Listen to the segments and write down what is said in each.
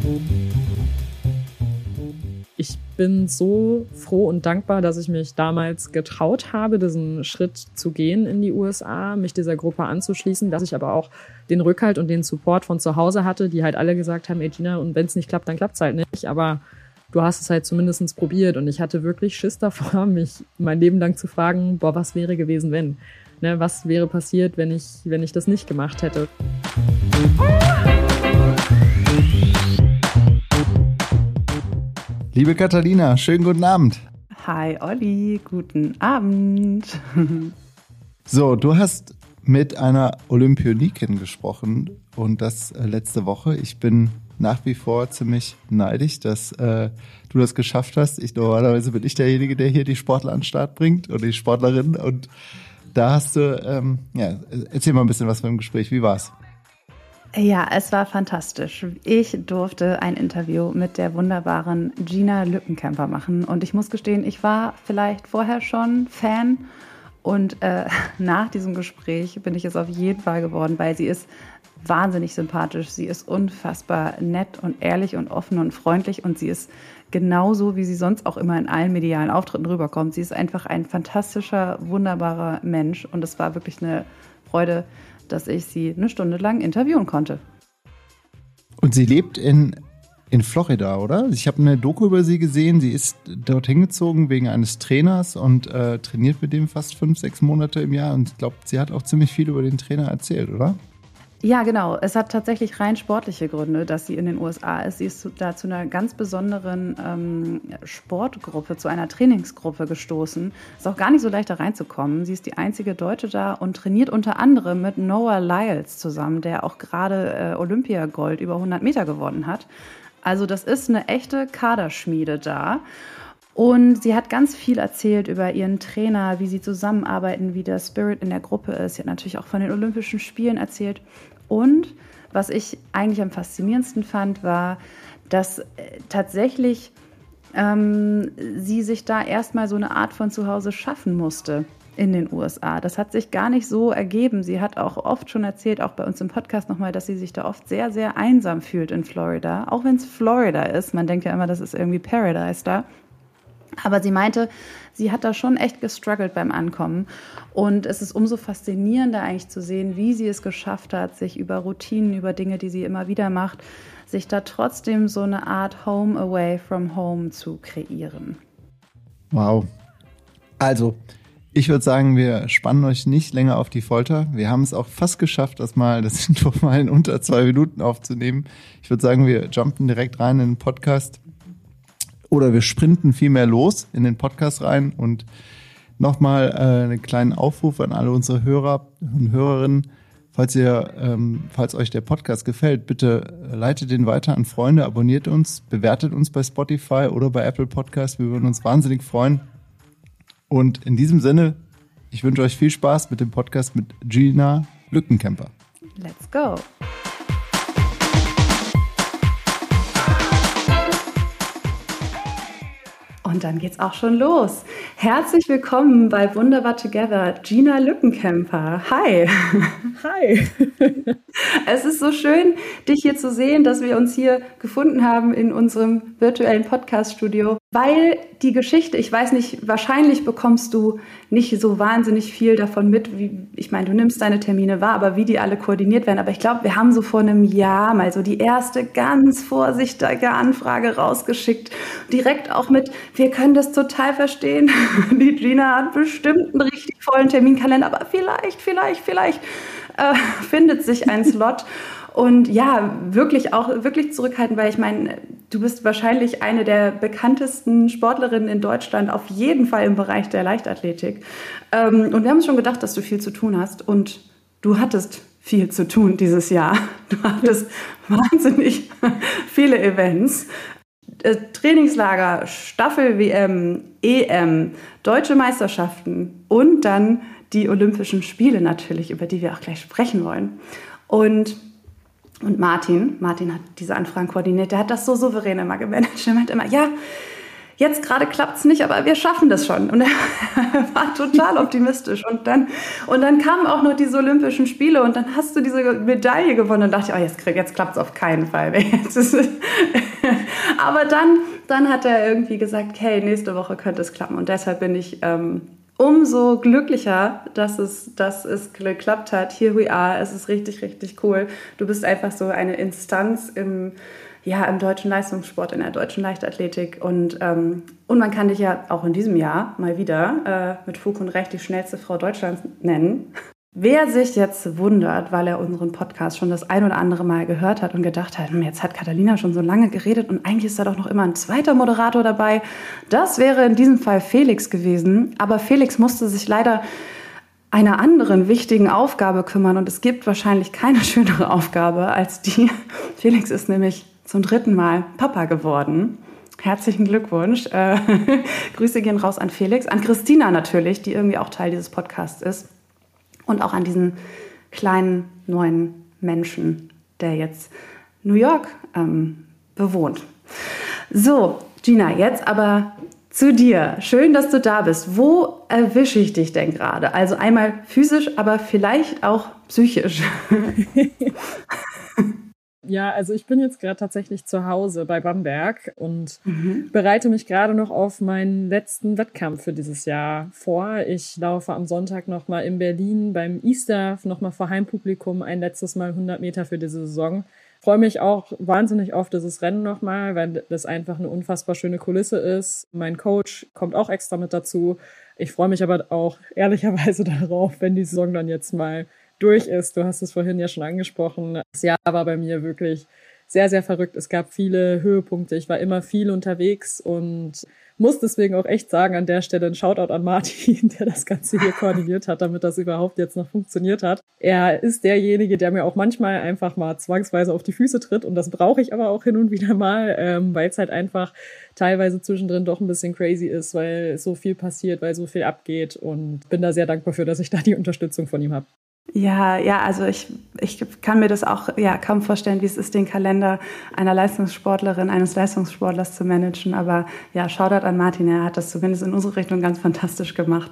Ich bin so froh und dankbar, dass ich mich damals getraut habe, diesen Schritt zu gehen in die USA, mich dieser Gruppe anzuschließen, dass ich aber auch den Rückhalt und den Support von zu Hause hatte, die halt alle gesagt haben, ey Gina, und wenn es nicht klappt, dann klappt es halt nicht, aber du hast es halt zumindest probiert. Und ich hatte wirklich Schiss davor, mich mein Leben lang zu fragen, was wäre gewesen, wenn? Ne, was wäre passiert, wenn ich das nicht gemacht hätte? Liebe Katharina, schönen guten Abend. Hi Olli, guten Abend. So, du hast mit einer Olympionikin gesprochen und das letzte Woche. Ich bin nach wie vor ziemlich neidisch, dass du das geschafft hast. Normalerweise bin ich derjenige, der hier die Sportler an den Start bringt oder die Sportlerin. Und da hast du, erzähl mal ein bisschen was von dem Gespräch. Wie war's? Ja, es war fantastisch. Ich durfte ein Interview mit der wunderbaren Gina Lückenkämper machen. Und ich muss gestehen, ich war vielleicht vorher schon Fan. Und nach diesem Gespräch bin ich es auf jeden Fall geworden, weil sie ist wahnsinnig sympathisch. Sie ist unfassbar nett und ehrlich und offen und freundlich. Und sie ist genauso, wie sie sonst auch immer in allen medialen Auftritten rüberkommt. Sie ist einfach ein fantastischer, wunderbarer Mensch. Und es war wirklich eine Freude, dass ich sie eine Stunde lang interviewen konnte. Und sie lebt in Florida, oder? Ich habe eine Doku über sie gesehen. Sie ist dorthin gezogen wegen eines Trainers und trainiert mit dem fast 5-6 Monate im Jahr. Und ich glaube, sie hat auch ziemlich viel über den Trainer erzählt, oder? Ja, genau. Es hat tatsächlich rein sportliche Gründe, dass sie in den USA ist. Sie ist da zu einer ganz besonderen Sportgruppe, zu einer Trainingsgruppe gestoßen. Ist auch gar nicht so leicht, da reinzukommen. Sie ist die einzige Deutsche da und trainiert unter anderem mit Noah Lyles zusammen, der auch gerade Olympiagold über 100 Meter gewonnen hat. Also das ist eine echte Kaderschmiede da. Und sie hat ganz viel erzählt über ihren Trainer, wie sie zusammenarbeiten, wie der Spirit in der Gruppe ist. Sie hat natürlich auch von den Olympischen Spielen erzählt. Und was ich eigentlich am faszinierendsten fand, war, dass tatsächlich sie sich da erstmal so eine Art von Zuhause schaffen musste in den USA. Das hat sich gar nicht so ergeben. Sie hat auch oft schon erzählt, auch bei uns im Podcast nochmal, dass sie sich da oft sehr, sehr einsam fühlt in Florida. Auch wenn es Florida ist. Man denkt ja immer, das ist irgendwie Paradise da. Aber sie meinte, sie hat da schon echt gestruggelt beim Ankommen. Und es ist umso faszinierender eigentlich zu sehen, wie sie es geschafft hat, sich über Routinen, über Dinge, die sie immer wieder macht, sich da trotzdem so eine Art Home away from home zu kreieren. Wow. Also, ich würde sagen, wir spannen euch nicht länger auf die Folter. Wir haben es auch fast geschafft, das Intro mal in unter 2 Minuten aufzunehmen. Ich würde sagen, wir jumpen direkt rein in den Podcast. Oder wir sprinten vielmehr los in den Podcast rein und nochmal einen kleinen Aufruf an alle unsere Hörer und Hörerinnen. Falls euch der Podcast gefällt, bitte leitet den weiter an Freunde, abonniert uns, bewertet uns bei Spotify oder bei Apple Podcasts. Wir würden uns wahnsinnig freuen. Und in diesem Sinne, ich wünsche euch viel Spaß mit dem Podcast mit Gina Lückenkämper. Let's go! Und dann geht's auch schon los. Herzlich willkommen bei Wunderbar Together, Gina Lückenkämper. Hi. Hi. Es ist so schön, dich hier zu sehen, dass wir uns hier gefunden haben in unserem virtuellen Podcast-Studio. Weil die Geschichte, ich weiß nicht, wahrscheinlich bekommst du nicht so wahnsinnig viel davon mit, ich meine, du nimmst deine Termine wahr, aber wie die alle koordiniert werden. Aber ich glaube, wir haben so vor einem Jahr mal so die erste ganz vorsichtige Anfrage rausgeschickt. Direkt auch mit, wir können das total verstehen. Die Gina hat bestimmt einen richtig vollen Terminkalender, aber vielleicht findet sich ein Slot. Und ja, wirklich zurückhaltend, weil ich meine, du bist wahrscheinlich eine der bekanntesten Sportlerinnen in Deutschland, auf jeden Fall im Bereich der Leichtathletik. Und wir haben uns schon gedacht, dass du viel zu tun hast. Und du hattest viel zu tun dieses Jahr. Du hattest wahnsinnig viele Events. Trainingslager, Staffel-WM, EM, Deutsche Meisterschaften und dann die Olympischen Spiele natürlich, über die wir auch gleich sprechen wollen. Und Martin hat diese Anfragen koordiniert, der hat das so souverän immer gemanagt. Er meinte immer, ja, jetzt gerade klappt's nicht, aber wir schaffen das schon. Und er war total optimistisch. Und dann kamen auch noch diese Olympischen Spiele und dann hast du diese Medaille gewonnen. Und dachte ich, jetzt klappt's auf keinen Fall. Aber dann hat er irgendwie gesagt, hey, nächste Woche könnte es klappen. Und deshalb bin ich umso glücklicher, dass es geklappt hat. Here we are. Es ist richtig, richtig cool. Du bist einfach so eine Instanz im deutschen Leistungssport, in der deutschen Leichtathletik. Und man kann dich ja auch in diesem Jahr mal wieder mit Fug und Recht die schnellste Frau Deutschlands nennen. Wer sich jetzt wundert, weil er unseren Podcast schon das ein oder andere Mal gehört hat und gedacht hat, jetzt hat Catalina schon so lange geredet und eigentlich ist da doch noch immer ein zweiter Moderator dabei. Das wäre in diesem Fall Felix gewesen. Aber Felix musste sich leider einer anderen wichtigen Aufgabe kümmern und es gibt wahrscheinlich keine schönere Aufgabe als die. Felix ist nämlich zum 3. Mal Papa geworden. Herzlichen Glückwunsch. Grüße gehen raus an Felix, an Christina natürlich, die irgendwie auch Teil dieses Podcasts ist. Und auch an diesen kleinen neuen Menschen, der jetzt New York bewohnt. So, Gina, jetzt aber zu dir. Schön, dass du da bist. Wo erwische ich dich denn gerade? Also einmal physisch, aber vielleicht auch psychisch. Ja, also ich bin jetzt gerade tatsächlich zu Hause bei Bamberg und bereite mich gerade noch auf meinen letzten Wettkampf für dieses Jahr vor. Ich laufe am Sonntag nochmal in Berlin beim Easter nochmal vor Heimpublikum ein letztes Mal 100 Meter für diese Saison. Freue mich auch wahnsinnig auf dieses Rennen nochmal, weil das einfach eine unfassbar schöne Kulisse ist. Mein Coach kommt auch extra mit dazu. Ich freue mich aber auch ehrlicherweise darauf, wenn die Saison dann jetzt mal durch ist. Du hast es vorhin ja schon angesprochen. Das Jahr war bei mir wirklich sehr, sehr verrückt. Es gab viele Höhepunkte. Ich war immer viel unterwegs und muss deswegen auch echt sagen, an der Stelle ein Shoutout an Martin, der das Ganze hier koordiniert hat, damit das überhaupt jetzt noch funktioniert hat. Er ist derjenige, der mir auch manchmal einfach mal zwangsweise auf die Füße tritt und das brauche ich aber auch hin und wieder mal, weil es halt einfach teilweise zwischendrin doch ein bisschen crazy ist, weil so viel passiert, weil so viel abgeht und bin da sehr dankbar für, dass ich da die Unterstützung von ihm habe. Ja, also ich kann mir das auch kaum vorstellen, wie es ist, den Kalender einer Leistungssportlerin, eines Leistungssportlers zu managen. Aber ja, Shoutout an Martin, er hat das zumindest in unsere Richtung ganz fantastisch gemacht.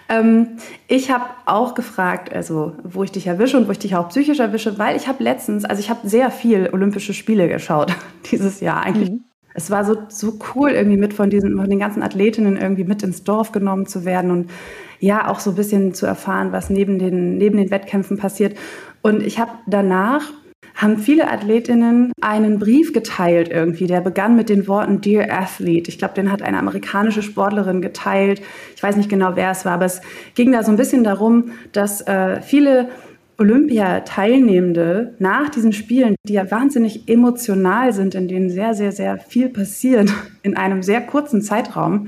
Ich habe auch gefragt, also wo ich dich erwische und wo ich dich auch psychisch erwische, weil ich habe sehr viel Olympische Spiele geschaut dieses Jahr eigentlich. Es war so cool, irgendwie mit von den ganzen Athletinnen irgendwie mit ins Dorf genommen zu werden und ja, auch so ein bisschen zu erfahren, was neben den Wettkämpfen passiert. Und haben viele Athletinnen einen Brief geteilt irgendwie, der begann mit den Worten Dear Athlete. Ich glaube, den hat eine amerikanische Sportlerin geteilt. Ich weiß nicht genau, wer es war, aber es ging da so ein bisschen darum, dass viele Olympiateilnehmende nach diesen Spielen, die ja wahnsinnig emotional sind, in denen sehr, sehr, sehr viel passiert in einem sehr kurzen Zeitraum,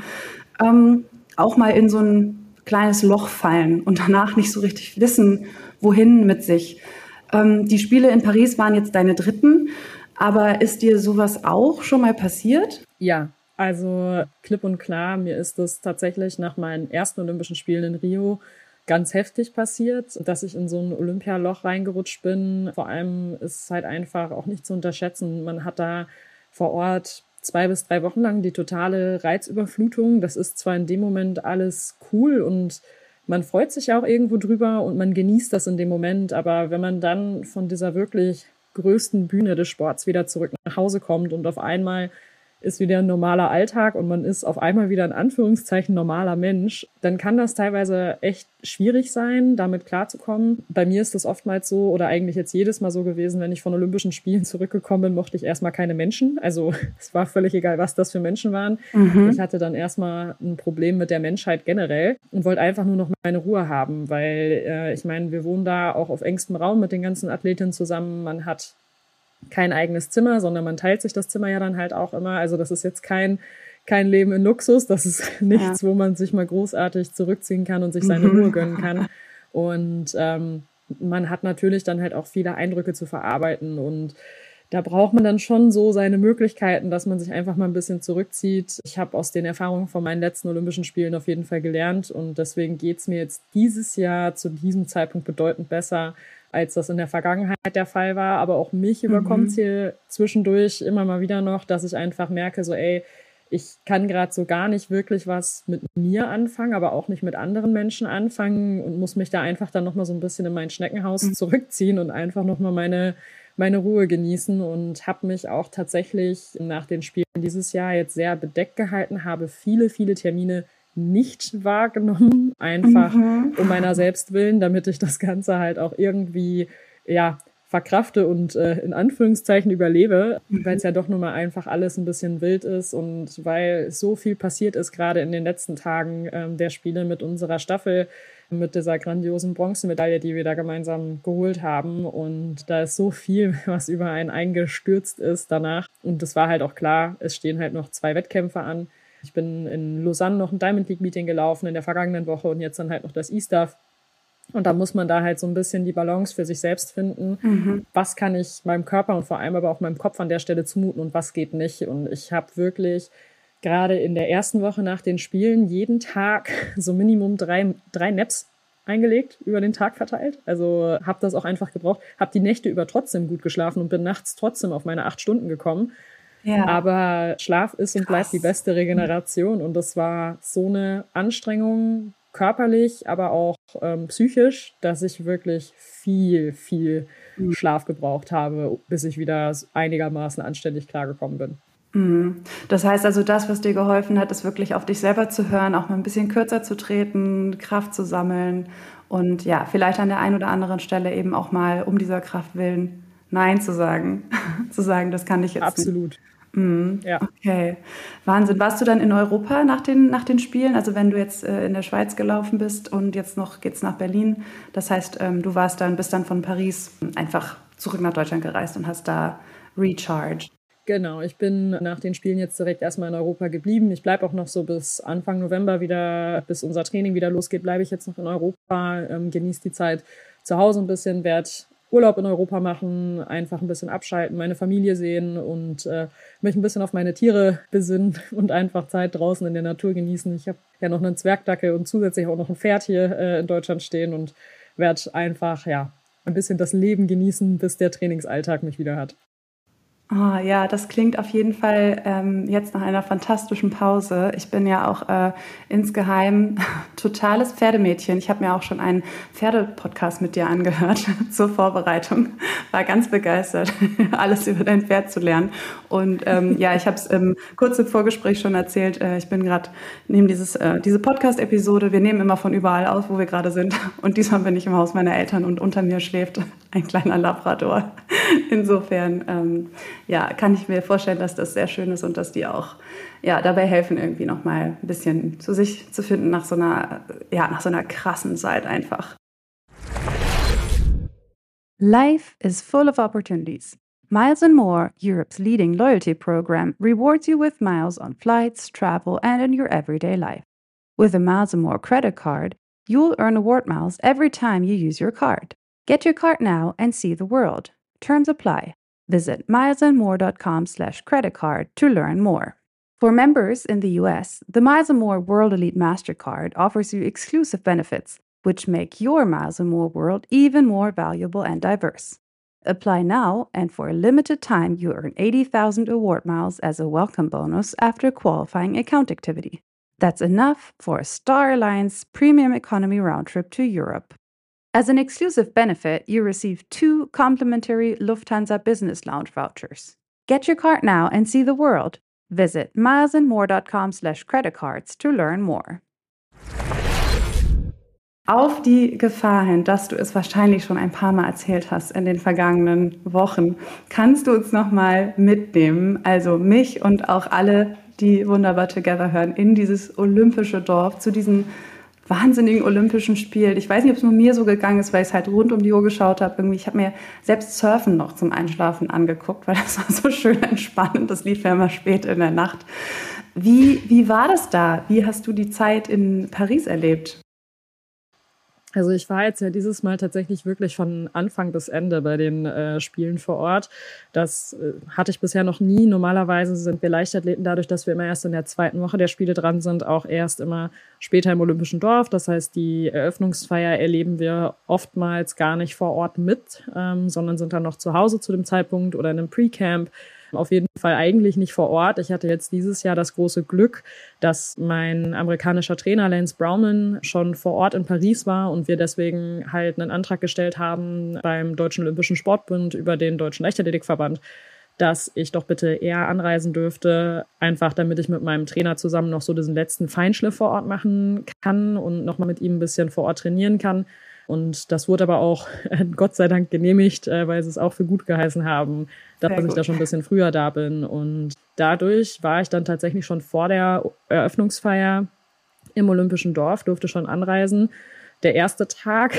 auch mal in so ein kleines Loch fallen und danach nicht so richtig wissen, wohin mit sich. Die Spiele in Paris waren jetzt deine 3., aber ist dir sowas auch schon mal passiert? Ja, also klipp und klar, mir ist das tatsächlich nach meinen ersten Olympischen Spielen in Rio ganz heftig passiert, dass ich in so ein Olympialoch reingerutscht bin. Vor allem ist es halt einfach auch nicht zu unterschätzen. Man hat da vor Ort 2 bis 3 Wochen lang die totale Reizüberflutung. Das ist zwar in dem Moment alles cool und man freut sich auch irgendwo drüber und man genießt das in dem Moment, aber wenn man dann von dieser wirklich größten Bühne des Sports wieder zurück nach Hause kommt und auf einmal ist wieder ein normaler Alltag und man ist auf einmal wieder in Anführungszeichen normaler Mensch, dann kann das teilweise echt schwierig sein, damit klarzukommen. Bei mir ist das oftmals so oder eigentlich jetzt jedes Mal so gewesen, wenn ich von Olympischen Spielen zurückgekommen bin, mochte ich erstmal keine Menschen. Also es war völlig egal, was das für Menschen waren. Ich hatte dann erstmal ein Problem mit der Menschheit generell und wollte einfach nur noch meine Ruhe haben, weil ich meine, wir wohnen da auch auf engstem Raum mit den ganzen Athletinnen zusammen. Man hat kein eigenes Zimmer, sondern man teilt sich das Zimmer ja dann halt auch immer. Also das ist jetzt kein Leben in Luxus. Das ist nichts, wo man sich mal großartig zurückziehen kann und sich seine Ruhe gönnen kann. Und man hat natürlich dann halt auch viele Eindrücke zu verarbeiten und da braucht man dann schon so seine Möglichkeiten, dass man sich einfach mal ein bisschen zurückzieht. Ich habe aus den Erfahrungen von meinen letzten Olympischen Spielen auf jeden Fall gelernt und deswegen geht's mir jetzt dieses Jahr zu diesem Zeitpunkt bedeutend besser, als das in der Vergangenheit der Fall war. Aber auch mich überkommt es hier zwischendurch immer mal wieder noch, dass ich einfach merke, so ich kann gerade so gar nicht wirklich was mit mir anfangen, aber auch nicht mit anderen Menschen anfangen und muss mich da einfach dann nochmal so ein bisschen in mein Schneckenhaus zurückziehen und einfach nochmal meine Ruhe genießen und habe mich auch tatsächlich nach den Spielen dieses Jahr jetzt sehr bedeckt gehalten, habe viele, viele Termine nicht wahrgenommen, einfach um meiner selbst willen, damit ich das Ganze halt auch irgendwie, ja, verkrafte und in Anführungszeichen überlebe, weil es ja doch nun mal einfach alles ein bisschen wild ist und weil so viel passiert ist, gerade in den letzten Tagen der Spiele mit unserer Staffel, mit dieser grandiosen Bronzemedaille, die wir da gemeinsam geholt haben. Und da ist so viel, was über einen eingestürzt ist danach. Und es war halt auch klar, es stehen halt noch 2 Wettkämpfe an. Ich bin in Lausanne noch ein Diamond League Meeting gelaufen in der vergangenen Woche und jetzt dann halt noch das E-Staff. Und da muss man da halt so ein bisschen die Balance für sich selbst finden. Was kann ich meinem Körper und vor allem aber auch meinem Kopf an der Stelle zumuten und was geht nicht. Und ich habe wirklich gerade in der ersten Woche nach den Spielen jeden Tag so Minimum 3 Naps eingelegt, über den Tag verteilt. Also habe das auch einfach gebraucht. Habe die Nächte über trotzdem gut geschlafen und bin nachts trotzdem auf meine 8 Stunden gekommen. Ja. Aber Schlaf ist und bleibt die beste Regeneration. Und das war so eine Anstrengung, körperlich, aber auch psychisch, dass ich wirklich viel, viel Schlaf gebraucht habe, bis ich wieder einigermaßen anständig klargekommen bin. Das heißt also, das, was dir geholfen hat, ist wirklich auf dich selber zu hören, auch mal ein bisschen kürzer zu treten, Kraft zu sammeln und ja, vielleicht an der einen oder anderen Stelle eben auch mal um dieser Kraft willen Nein zu sagen. Zu sagen, das kann ich jetzt Absolut. nicht. Ja. Okay, Wahnsinn. Warst du dann in Europa nach den Spielen? Also wenn du jetzt in der Schweiz gelaufen bist und jetzt noch geht's nach Berlin, das heißt, du bist dann von Paris einfach zurück nach Deutschland gereist und hast da recharged. Genau, ich bin nach den Spielen jetzt direkt erstmal in Europa geblieben. Ich bleibe auch noch so bis Anfang November wieder, bis unser Training wieder losgeht, bleibe ich jetzt noch in Europa, genieße die Zeit zu Hause ein bisschen, werde Urlaub in Europa machen, einfach ein bisschen abschalten, meine Familie sehen und mich ein bisschen auf meine Tiere besinnen und einfach Zeit draußen in der Natur genießen. Ich habe ja noch einen Zwergdackel und zusätzlich auch noch ein Pferd hier in Deutschland stehen und werde einfach ein bisschen das Leben genießen, bis der Trainingsalltag mich wieder hat. Oh, ja, das klingt auf jeden Fall jetzt nach einer fantastischen Pause. Ich bin ja auch insgeheim totales Pferdemädchen. Ich habe mir auch schon einen Pferdepodcast mit dir angehört zur Vorbereitung. War ganz begeistert, alles über dein Pferd zu lernen. Und ja, ich habe es kurz im Vorgespräch schon erzählt. Ich bin gerade neben diese Podcast-Episode. Wir nehmen immer von überall aus, wo wir gerade sind. Und diesmal bin ich im Haus meiner Eltern und unter mir schläft ein kleiner Labrador. Insofern ja, kann ich mir vorstellen, dass das sehr schön ist und dass die auch dabei helfen, irgendwie nochmal ein bisschen zu sich zu finden nach so einer krassen Zeit einfach. Life is full of opportunities. Miles & More, Europe's leading loyalty program, rewards you with miles on flights, travel, and in your everyday life. With a Miles & More credit card, you'll earn award miles every time you use your card. Get your card now and see the world. Terms apply. Visit milesandmore.com/creditcard to learn more. For members in the US, the Miles & More World Elite Mastercard offers you exclusive benefits, which make your Miles & More world even more valuable and diverse. Apply now, and for a limited time, you earn 80,000 award miles as a welcome bonus after a qualifying account activity. That's enough for a Star Alliance Premium Economy round trip to Europe. As an exclusive benefit, you receive 2 complimentary Lufthansa Business Lounge vouchers. Get your card now and see the world. Visit milesandmore.com/creditcards to learn more. Auf die Gefahr hin, dass du es wahrscheinlich schon ein paar Mal erzählt hast in den vergangenen Wochen, kannst du uns nochmal mitnehmen, also mich und auch alle, die Wunderbar Together hören, in dieses olympische Dorf, zu diesen wahnsinnigen Olympischen Spielen. Ich weiß nicht, ob es nur mir so gegangen ist, weil ich es halt rund um die Uhr geschaut habe. Irgendwie, ich habe mir selbst Surfen noch zum Einschlafen angeguckt, weil das war so schön entspannend. Das lief ja immer spät in der Nacht. Wie war das da? Wie hast du die Zeit in Paris erlebt? Also ich war jetzt ja dieses Mal tatsächlich wirklich von Anfang bis Ende bei den Spielen vor Ort. Das hatte ich bisher noch nie. Normalerweise sind wir Leichtathleten dadurch, dass wir immer erst in der 2. Woche der Spiele dran sind, auch erst immer später im Olympischen Dorf. Das heißt, die Eröffnungsfeier erleben wir oftmals gar nicht vor Ort mit, sondern sind dann noch zu Hause zu dem Zeitpunkt oder in einem Pre-Camp. Auf jeden Fall eigentlich nicht vor Ort. Ich hatte jetzt dieses Jahr das große Glück, dass mein amerikanischer Trainer Lance Browman schon vor Ort in Paris war und wir deswegen halt einen Antrag gestellt haben beim Deutschen Olympischen Sportbund über den Deutschen Leichtathletikverband, dass ich doch bitte eher anreisen dürfte, einfach damit ich mit meinem Trainer zusammen noch so diesen letzten Feinschliff vor Ort machen kann und nochmal mit ihm ein bisschen vor Ort trainieren kann. Und das wurde aber auch Gott sei Dank genehmigt, weil sie es auch für gut geheißen haben, dass ich da schon ein bisschen früher da bin. Und dadurch war ich dann tatsächlich schon vor der Eröffnungsfeier im Olympischen Dorf, durfte schon anreisen. Der erste Tag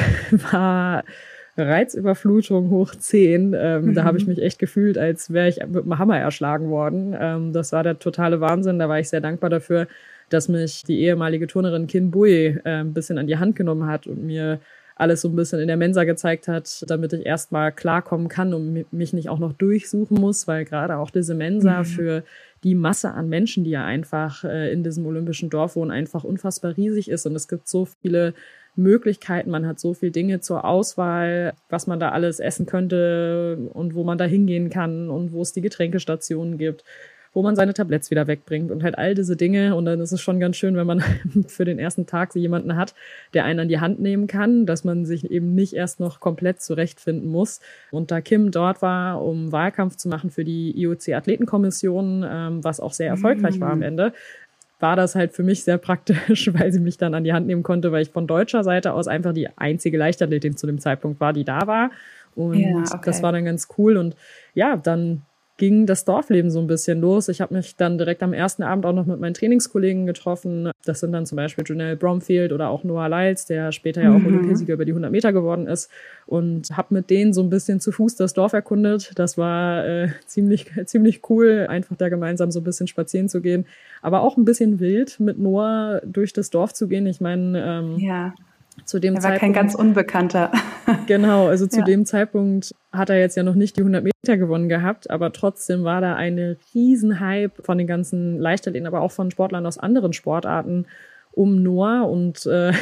war Reizüberflutung hoch 10. Da habe ich mich echt gefühlt, als wäre ich mit einem Hammer erschlagen worden. Das war der totale Wahnsinn. Da war ich sehr dankbar dafür, dass mich die ehemalige Turnerin Kim Bui ein bisschen an die Hand genommen hat und mir alles so ein bisschen in der Mensa gezeigt hat, damit ich erstmal klarkommen kann und mich nicht auch noch durchsuchen muss, weil gerade auch diese Mensa für die Masse an Menschen, die ja einfach in diesem Olympischen Dorf wohnen, einfach unfassbar riesig ist. Und es gibt so viele Möglichkeiten, man hat so viele Dinge zur Auswahl, was man da alles essen könnte und wo man da hingehen kann und wo es die Getränkestationen gibt, wo man seine Tabletts wieder wegbringt und halt all diese Dinge. Und dann ist es schon ganz schön, wenn man für den ersten Tag so jemanden hat, der einen an die Hand nehmen kann, dass man sich eben nicht erst noch komplett zurechtfinden muss. Und da Kim dort war, um Wahlkampf zu machen für die IOC-Athletenkommission, was auch sehr erfolgreich war am Ende, war das halt für mich sehr praktisch, weil sie mich dann an die Hand nehmen konnte, weil ich von deutscher Seite aus einfach die einzige Leichtathletin zu dem Zeitpunkt war, die da war. Und das war dann ganz cool. Und ja, dann ging das Dorfleben so ein bisschen los. Ich habe mich dann direkt am ersten Abend auch noch mit meinen Trainingskollegen getroffen. Das sind dann zum Beispiel Janelle Bromfield oder auch Noah Lyles, der später ja auch Olympiasieger über die 100 Meter geworden ist. Und habe mit denen so ein bisschen zu Fuß das Dorf erkundet. Das war ziemlich cool, einfach da gemeinsam so ein bisschen spazieren zu gehen. Aber auch ein bisschen wild, mit Noah durch das Dorf zu gehen. Ich meine, zu dem Zeitpunkt war kein ganz Unbekannter. Genau, also zu dem Zeitpunkt hat er jetzt ja noch nicht die 100 Meter gewonnen gehabt, aber trotzdem war da eine Riesenhype von den ganzen Leichtathleten, aber auch von Sportlern aus anderen Sportarten um Noah und wir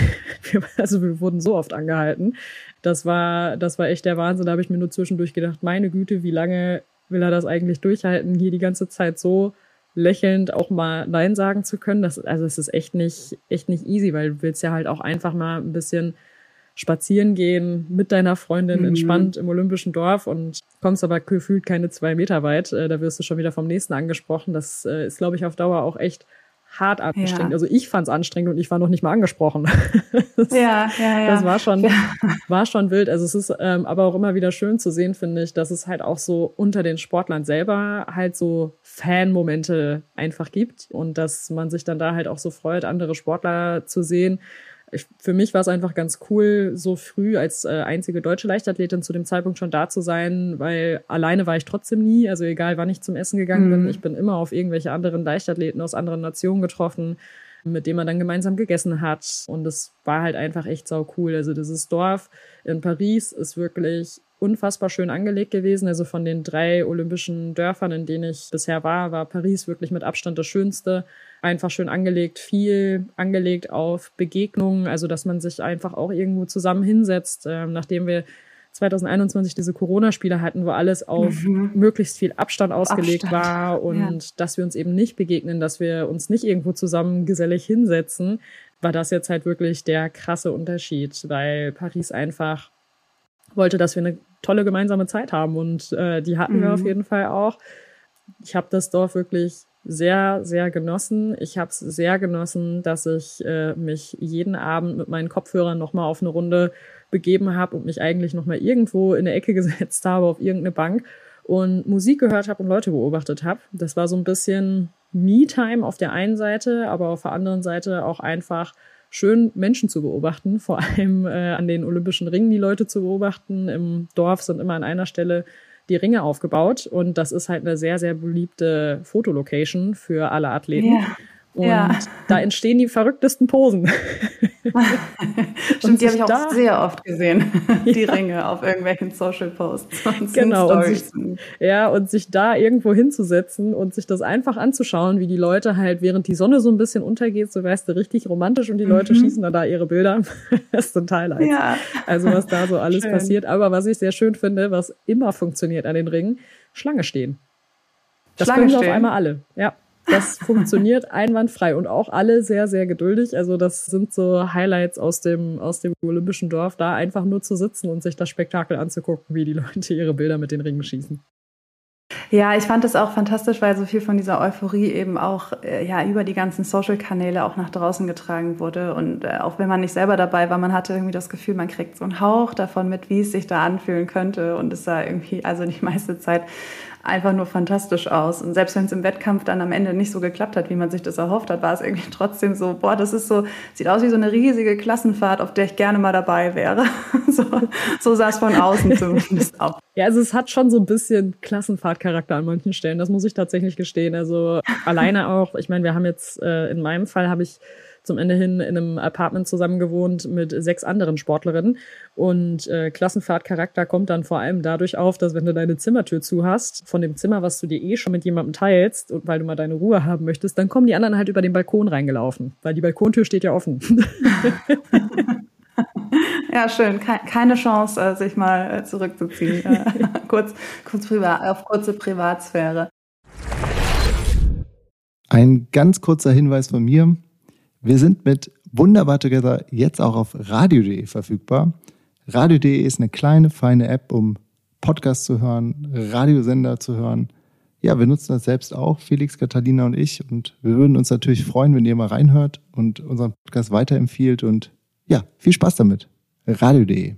wurden so oft angehalten. Das war echt der Wahnsinn. Da habe ich mir nur zwischendurch gedacht, meine Güte, wie lange will er das eigentlich durchhalten, hier die ganze Zeit so lächelnd auch mal Nein sagen zu können. Es ist echt nicht easy, weil du willst ja halt auch einfach mal ein bisschen spazieren gehen mit deiner Freundin entspannt im Olympischen Dorf und kommst aber gefühlt keine 2 Meter weit. Da wirst du schon wieder vom nächsten angesprochen. Das ist, glaube ich, auf Dauer auch echt hart anstrengend. Ja. Also ich fand es anstrengend und ich war noch nicht mal angesprochen. Das war schon wild. Also es ist aber auch immer wieder schön zu sehen, finde ich, dass es halt auch so unter den Sportlern selber halt so Fan-Momente einfach gibt und dass man sich dann da halt auch so freut, andere Sportler zu sehen. Für mich war es einfach ganz cool, so früh als einzige deutsche Leichtathletin zu dem Zeitpunkt schon da zu sein, weil alleine war ich trotzdem nie, also egal wann ich zum Essen gegangen bin, ich bin immer auf irgendwelche anderen Leichtathleten aus anderen Nationen getroffen, mit denen man dann gemeinsam gegessen hat und es war halt einfach echt sau cool. Also dieses Dorf in Paris ist wirklich unfassbar schön angelegt gewesen. Also von den 3 olympischen Dörfern, in denen ich bisher war Paris wirklich mit Abstand das Schönste. Einfach schön angelegt, viel angelegt auf Begegnungen, also dass man sich einfach auch irgendwo zusammen hinsetzt. Nachdem wir 2021 diese Corona-Spiele hatten, wo alles auf möglichst viel Abstand ausgelegt war und dass wir uns eben nicht begegnen, dass wir uns nicht irgendwo zusammen gesellig hinsetzen, war das jetzt halt wirklich der krasse Unterschied, weil Paris einfach wollte, dass wir eine tolle gemeinsame Zeit haben und die hatten wir auf jeden Fall auch. Ich habe das Dorf wirklich sehr, sehr genossen. Ich habe es sehr genossen, dass ich mich jeden Abend mit meinen Kopfhörern nochmal auf eine Runde begeben habe und mich eigentlich nochmal irgendwo in der Ecke gesetzt habe, auf irgendeine Bank und Musik gehört habe und Leute beobachtet habe. Das war so ein bisschen Me-Time auf der einen Seite, aber auf der anderen Seite auch einfach schön, Menschen zu beobachten, vor allem an den Olympischen Ringen die Leute zu beobachten. Im Dorf sind immer an einer Stelle die Ringe aufgebaut und das ist halt eine sehr, sehr beliebte Fotolocation für alle Athleten. Ja. Und da entstehen die verrücktesten Posen. Stimmt, die habe ich auch sehr oft gesehen, die Ringe auf irgendwelchen Social Posts. Genau, und sich da irgendwo hinzusetzen und sich das einfach anzuschauen, wie die Leute halt, während die Sonne so ein bisschen untergeht, so weißt du, richtig romantisch und die Leute schießen dann da ihre Bilder. Das sind Highlights. Ja. Also was da so alles passiert. Aber was ich sehr schön finde, was immer funktioniert an den Ringen, Schlange stehen. Das können sie auf einmal alle, ja. Das funktioniert einwandfrei und auch alle sehr, sehr geduldig. Also das sind so Highlights aus dem Olympischen Dorf, da einfach nur zu sitzen und sich das Spektakel anzugucken, wie die Leute ihre Bilder mit den Ringen schießen. Ja, ich fand es auch fantastisch, weil so viel von dieser Euphorie eben auch über die ganzen Social-Kanäle auch nach draußen getragen wurde. Und auch wenn man nicht selber dabei war, man hatte irgendwie das Gefühl, man kriegt so einen Hauch davon mit, wie es sich da anfühlen könnte. Und es sah irgendwie, also die meiste Zeit einfach nur fantastisch aus. Und selbst wenn es im Wettkampf dann am Ende nicht so geklappt hat, wie man sich das erhofft hat, war es irgendwie trotzdem so, das ist so, sieht aus wie so eine riesige Klassenfahrt, auf der ich gerne mal dabei wäre. So sah es von außen zumindest aus. Ja, also es hat schon so ein bisschen Klassenfahrtcharakter an manchen Stellen, das muss ich tatsächlich gestehen. Also alleine auch, ich meine, wir haben jetzt, in meinem Fall habe ich zum Ende hin in einem Apartment zusammen gewohnt mit 6 anderen Sportlerinnen. Und Klassenfahrtcharakter kommt dann vor allem dadurch auf, dass wenn du deine Zimmertür zu hast, von dem Zimmer, was du dir schon mit jemandem teilst und weil du mal deine Ruhe haben möchtest, dann kommen die anderen halt über den Balkon reingelaufen, weil die Balkontür steht ja offen. Ja, schön. Keine Chance, sich mal zurückzuziehen. kurz auf kurze Privatsphäre. Ein ganz kurzer Hinweis von mir. Wir sind mit Wunderbar Together jetzt auch auf radio.de verfügbar. Radio.de ist eine kleine, feine App, um Podcasts zu hören, Radiosender zu hören. Ja, wir nutzen das selbst auch, Felix, Katharina und ich. Und wir würden uns natürlich freuen, wenn ihr mal reinhört und unseren Podcast weiterempfiehlt. Und ja, viel Spaß damit. Radio.de.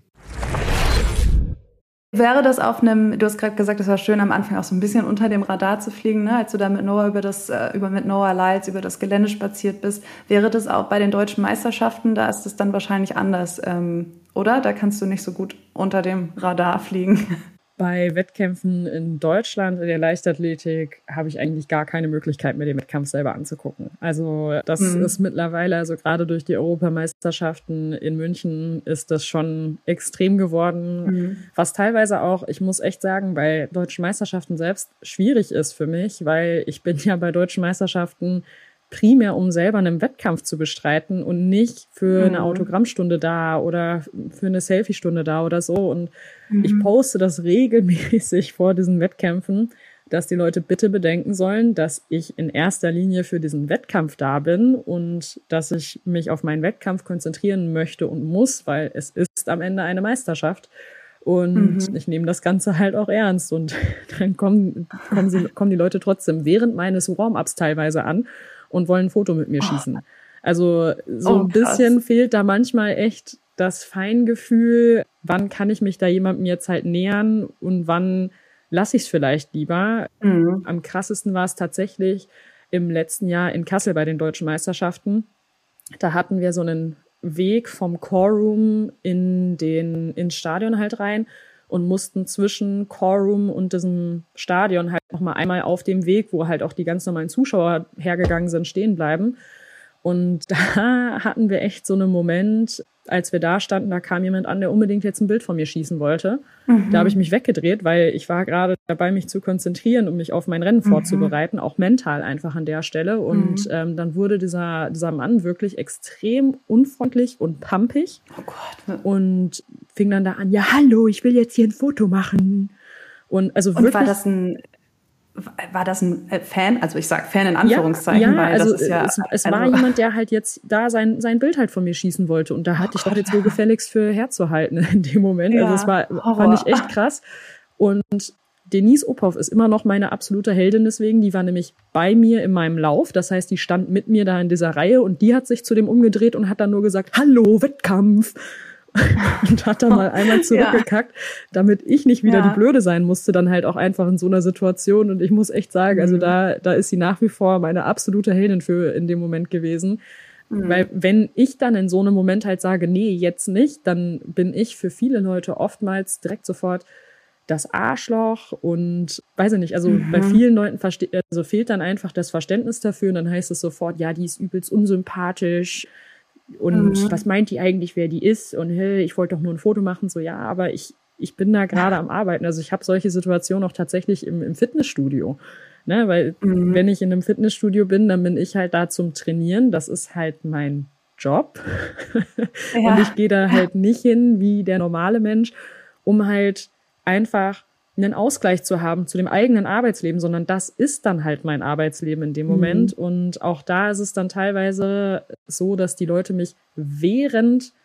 Wäre das du hast gerade gesagt, es war schön, am Anfang auch so ein bisschen unter dem Radar zu fliegen, ne? Als du da mit Noah mit Noah Lyles über das Gelände spaziert bist. Wäre das auch bei den deutschen Meisterschaften? Da ist es dann wahrscheinlich anders, oder? Da kannst du nicht so gut unter dem Radar fliegen. Bei Wettkämpfen in Deutschland, in der Leichtathletik, habe ich eigentlich gar keine Möglichkeit, mir den Wettkampf selber anzugucken. Also das ist mittlerweile, also gerade durch die Europameisterschaften in München, ist das schon extrem geworden. Was teilweise auch, ich muss echt sagen, bei deutschen Meisterschaften selbst schwierig ist für mich, weil ich bin ja bei deutschen Meisterschaften primär, um selber einen Wettkampf zu bestreiten und nicht für eine Autogrammstunde da oder für eine Selfie-Stunde da oder so. Und ich poste das regelmäßig vor diesen Wettkämpfen, dass die Leute bitte bedenken sollen, dass ich in erster Linie für diesen Wettkampf da bin und dass ich mich auf meinen Wettkampf konzentrieren möchte und muss, weil es ist am Ende eine Meisterschaft. Und ich nehme das Ganze halt auch ernst. Und dann kommen die Leute trotzdem während meines Warm-ups teilweise an und wollen ein Foto mit mir schießen. Also so ein bisschen fehlt da manchmal echt das Feingefühl, wann kann ich mich da jemandem jetzt halt nähern und wann lasse ich es vielleicht lieber. Am krassesten war es tatsächlich im letzten Jahr in Kassel bei den Deutschen Meisterschaften. Da hatten wir so einen Weg vom Choreroom ins Stadion halt rein und mussten zwischen Choreroom und diesem Stadion halt nochmal einmal auf dem Weg, wo halt auch die ganz normalen Zuschauer hergegangen sind, stehen bleiben. Und da hatten wir echt so einen Moment, als wir da standen, da kam jemand an, der unbedingt jetzt ein Bild von mir schießen wollte. Da habe ich mich weggedreht, weil ich war gerade dabei, mich zu konzentrieren, um mich auf mein Rennen vorzubereiten, auch mental einfach an der Stelle. Und dann wurde dieser Mann wirklich extrem unfreundlich und pampig. Oh Gott. Und fing dann da an, ja, hallo, ich will jetzt hier ein Foto machen. Und also wirklich. War das ein Fan? Also ich sag Fan in Anführungszeichen, ja, weil also das ist ja... Es war jemand, der halt jetzt da sein Bild halt von mir schießen wollte. Und da hatte ich doch jetzt wohl gefälligst für herzuhalten in dem Moment. Ja, also fand ich echt krass. Und Denise Uphoff ist immer noch meine absolute Heldin deswegen. Die war nämlich bei mir in meinem Lauf. Das heißt, die stand mit mir da in dieser Reihe und die hat sich zu dem umgedreht und hat dann nur gesagt, hallo, Wettkampf. Und hat dann mal einmal zurückgekackt, damit ich nicht wieder die Blöde sein musste, dann halt auch einfach in so einer Situation. Und ich muss echt sagen, also da ist sie nach wie vor meine absolute Heldin für in dem Moment gewesen. Weil wenn ich dann in so einem Moment halt sage, nee, jetzt nicht, dann bin ich für viele Leute oftmals direkt sofort das Arschloch und weiß ich nicht, also bei vielen Leuten fehlt dann einfach das Verständnis dafür und dann heißt es sofort, ja, die ist übelst unsympathisch. Und was meint die eigentlich, wer die ist? Und hey, ich wollte doch nur ein Foto machen. So, ja, aber ich bin da gerade am Arbeiten. Also ich habe solche Situationen auch tatsächlich im Fitnessstudio. Ne? Weil wenn ich in einem Fitnessstudio bin, dann bin ich halt da zum Trainieren. Das ist halt mein Job. Und ich gehe da halt nicht hin wie der normale Mensch, um halt einfach einen Ausgleich zu haben zu dem eigenen Arbeitsleben, sondern das ist dann halt mein Arbeitsleben in dem Moment. Und auch da ist es dann teilweise so, dass die Leute mich während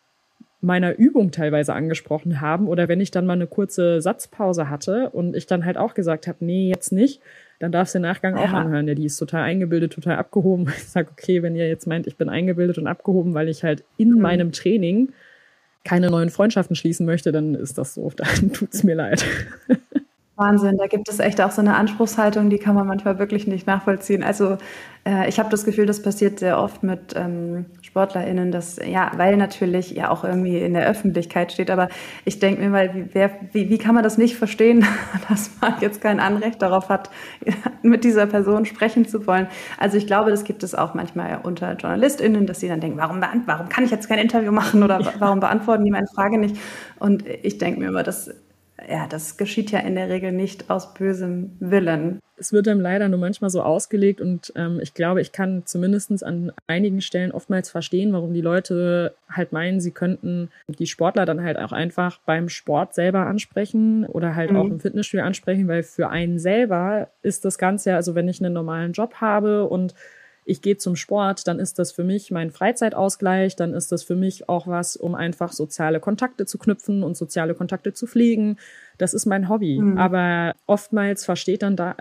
meiner Übung teilweise angesprochen haben oder wenn ich dann mal eine kurze Satzpause hatte und ich dann halt auch gesagt habe, nee, jetzt nicht, dann darfst du den Nachgang auch anhören. Ja, die ist total eingebildet, total abgehoben. Ich sage, okay, wenn ihr jetzt meint, ich bin eingebildet und abgehoben, weil ich halt in meinem Training keine neuen Freundschaften schließen möchte, dann ist das so. Dann tut's mir leid. Wahnsinn, da gibt es echt auch so eine Anspruchshaltung, die kann man manchmal wirklich nicht nachvollziehen. Also ich habe das Gefühl, das passiert sehr oft mit SportlerInnen, dass, ja, weil natürlich ja auch irgendwie in der Öffentlichkeit steht, aber ich denke mir mal, wie kann man das nicht verstehen, dass man jetzt kein Anrecht darauf hat, mit dieser Person sprechen zu wollen. Also ich glaube, das gibt es auch manchmal unter JournalistInnen, dass sie dann denken, warum kann ich jetzt kein Interview machen oder warum beantworten die meine Frage nicht? Und ich denke mir immer, das geschieht ja in der Regel nicht aus bösem Willen. Es wird einem leider nur manchmal so ausgelegt und ich glaube, ich kann zumindest an einigen Stellen oftmals verstehen, warum die Leute halt meinen, sie könnten die Sportler dann halt auch einfach beim Sport selber ansprechen oder halt auch im Fitnessstudio ansprechen, weil für einen selber ist das Ganze ja, also wenn ich einen normalen Job habe und ich gehe zum Sport, dann ist das für mich mein Freizeitausgleich, dann ist das für mich auch was, um einfach soziale Kontakte zu knüpfen und soziale Kontakte zu pflegen. Das ist mein Hobby. Aber oftmals fehlt dann da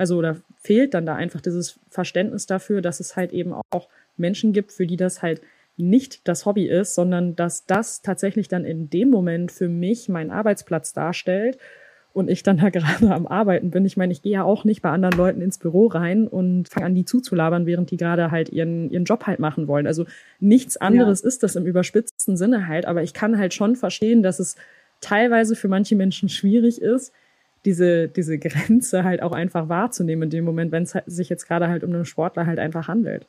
einfach dieses Verständnis dafür, dass es halt eben auch Menschen gibt, für die das halt nicht das Hobby ist, sondern dass das tatsächlich dann in dem Moment für mich meinen Arbeitsplatz darstellt. Und ich dann da gerade am Arbeiten bin. Ich meine, ich gehe ja auch nicht bei anderen Leuten ins Büro rein und fange an, die zuzulabern, während die gerade halt ihren Job halt machen wollen. Also nichts anderes ist das im überspitzten Sinne halt. Aber ich kann halt schon verstehen, dass es teilweise für manche Menschen schwierig ist, diese Grenze halt auch einfach wahrzunehmen in dem Moment, wenn es sich jetzt gerade halt um einen Sportler halt einfach handelt.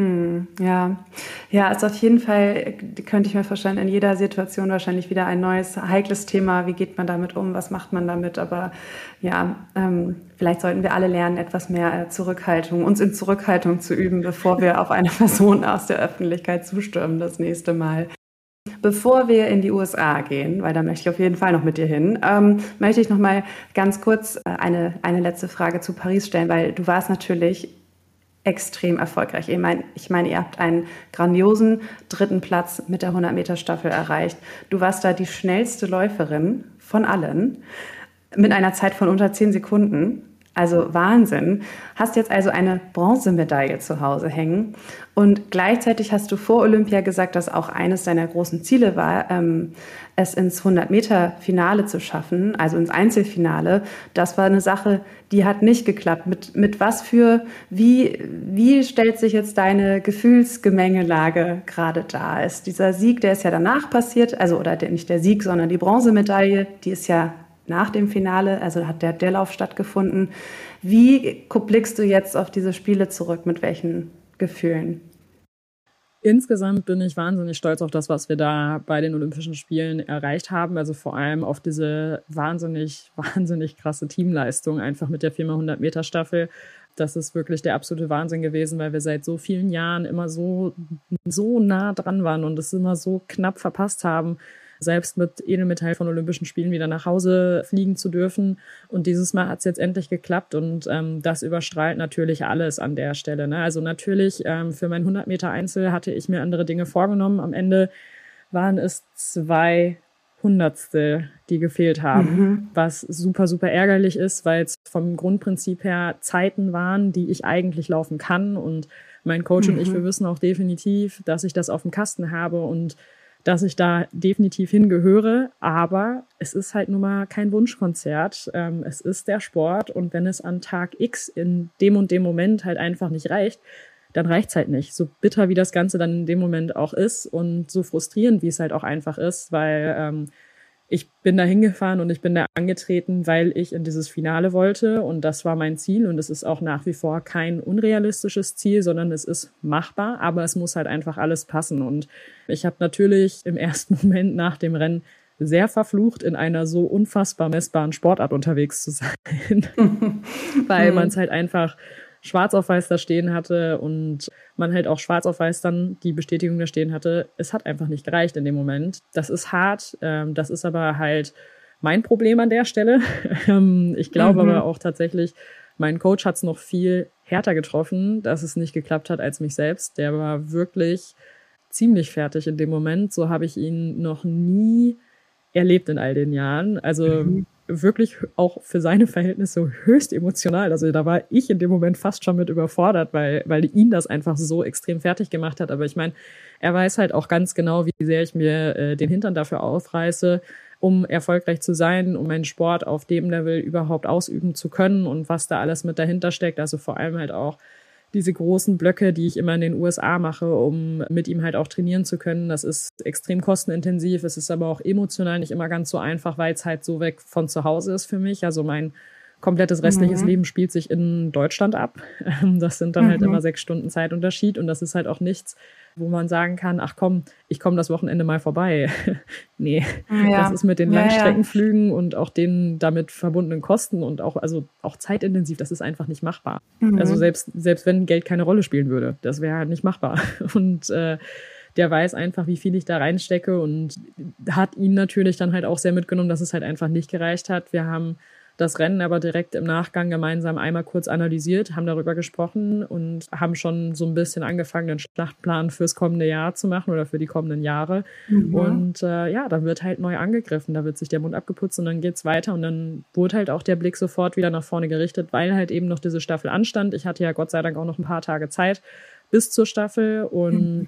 Ja, ist auf jeden Fall, könnte ich mir vorstellen, in jeder Situation wahrscheinlich wieder ein neues, heikles Thema. Wie geht man damit um? Was macht man damit? Aber ja, vielleicht sollten wir alle lernen, etwas mehr uns in Zurückhaltung zu üben, bevor wir auf eine Person aus der Öffentlichkeit zustürmen das nächste Mal. Bevor wir in die USA gehen, weil da möchte ich auf jeden Fall noch mit dir hin, möchte ich noch mal ganz kurz eine letzte Frage zu Paris stellen, weil du warst natürlich extrem erfolgreich. Ich meine, ihr habt einen grandiosen 3. Platz mit der 100-Meter-Staffel erreicht. Du warst da die schnellste Läuferin von allen mit einer Zeit von unter 10 Sekunden. Also Wahnsinn. Hast jetzt also eine Bronzemedaille zu Hause hängen. Und gleichzeitig hast du vor Olympia gesagt, dass auch eines deiner großen Ziele war, es ins 100-Meter-Finale zu schaffen, also ins Einzelfinale. Das war eine Sache, die hat nicht geklappt. Wie stellt sich jetzt deine Gefühlsgemengelage gerade dar? Ist dieser Sieg, der ist ja danach passiert, nicht der Sieg, sondern die Bronzemedaille, die ist ja nach dem Finale, also hat der Lauf stattgefunden. Wie blickst du jetzt auf diese Spiele zurück? Mit welchen Gefühlen? Insgesamt bin ich wahnsinnig stolz auf das, was wir da bei den Olympischen Spielen erreicht haben. Also vor allem auf diese wahnsinnig, wahnsinnig krasse Teamleistung einfach mit der 4x100-Meter-Staffel. Das ist wirklich der absolute Wahnsinn gewesen, weil wir seit so vielen Jahren immer so nah dran waren und es immer so knapp verpasst haben, selbst mit Edelmetall von Olympischen Spielen wieder nach Hause fliegen zu dürfen. Und dieses Mal hat es jetzt endlich geklappt und das überstrahlt natürlich alles an der Stelle. Ne? Also natürlich für mein 100 Meter Einzel hatte ich mir andere Dinge vorgenommen. Am Ende waren es 2 Hundertstel, die gefehlt haben, was super, super ärgerlich ist, weil es vom Grundprinzip her Zeiten waren, die ich eigentlich laufen kann. Und mein Coach und ich, wir wissen auch definitiv, dass ich das auf dem Kasten habe und dass ich da definitiv hingehöre, aber es ist halt nun mal kein Wunschkonzert. Es ist der Sport und wenn es an Tag X in dem und dem Moment halt einfach nicht reicht, dann reicht's halt nicht. So bitter, wie das Ganze dann in dem Moment auch ist und so frustrierend, wie es halt auch einfach ist, weil ich bin da hingefahren und ich bin da angetreten, weil ich in dieses Finale wollte und das war mein Ziel und es ist auch nach wie vor kein unrealistisches Ziel, sondern es ist machbar, aber es muss halt einfach alles passen und ich habe natürlich im ersten Moment nach dem Rennen sehr verflucht, in einer so unfassbar messbaren Sportart unterwegs zu sein, weil man es halt einfach schwarz auf weiß da stehen hatte und man halt auch schwarz auf weiß dann die Bestätigung da stehen hatte, es hat einfach nicht gereicht in dem Moment. Das ist hart, das ist aber halt mein Problem an der Stelle. Ich glaube aber auch tatsächlich, mein Coach hat es noch viel härter getroffen, dass es nicht geklappt hat als mich selbst. Der war wirklich ziemlich fertig in dem Moment. So habe ich ihn noch nie erlebt in all den Jahren. Also wirklich auch für seine Verhältnisse höchst emotional. Also da war ich in dem Moment fast schon mit überfordert, weil ihn das einfach so extrem fertig gemacht hat. Aber ich meine, er weiß halt auch ganz genau, wie sehr ich mir den Hintern dafür aufreiße, um erfolgreich zu sein, um meinen Sport auf dem Level überhaupt ausüben zu können und was da alles mit dahinter steckt. Also vor allem halt auch diese großen Blöcke, die ich immer in den USA mache, um mit ihm halt auch trainieren zu können. Das ist extrem kostenintensiv. Es ist aber auch emotional nicht immer ganz so einfach, weil es halt so weg von zu Hause ist für mich. Also mein komplettes restliches Leben spielt sich in Deutschland ab. Das sind dann halt immer 6 Stunden Zeitunterschied und das ist halt auch nichts, wo man sagen kann, ach komm, ich komme das Wochenende mal vorbei. Nee, das ist mit den Langstreckenflügen und auch den damit verbundenen Kosten und auch zeitintensiv, das ist einfach nicht machbar. Also selbst wenn Geld keine Rolle spielen würde, das wäre halt nicht machbar. Und der weiß einfach, wie viel ich da reinstecke und hat ihn natürlich dann halt auch sehr mitgenommen, dass es halt einfach nicht gereicht hat. Wir haben das Rennen aber direkt im Nachgang gemeinsam einmal kurz analysiert, haben darüber gesprochen und haben schon so ein bisschen angefangen, einen Schlachtplan fürs kommende Jahr zu machen oder für die kommenden Jahre. Und dann wird halt neu angegriffen, da wird sich der Mund abgeputzt und dann geht's weiter und dann wurde halt auch der Blick sofort wieder nach vorne gerichtet, weil halt eben noch diese Staffel anstand. Ich hatte ja Gott sei Dank auch noch ein paar Tage Zeit bis zur Staffel und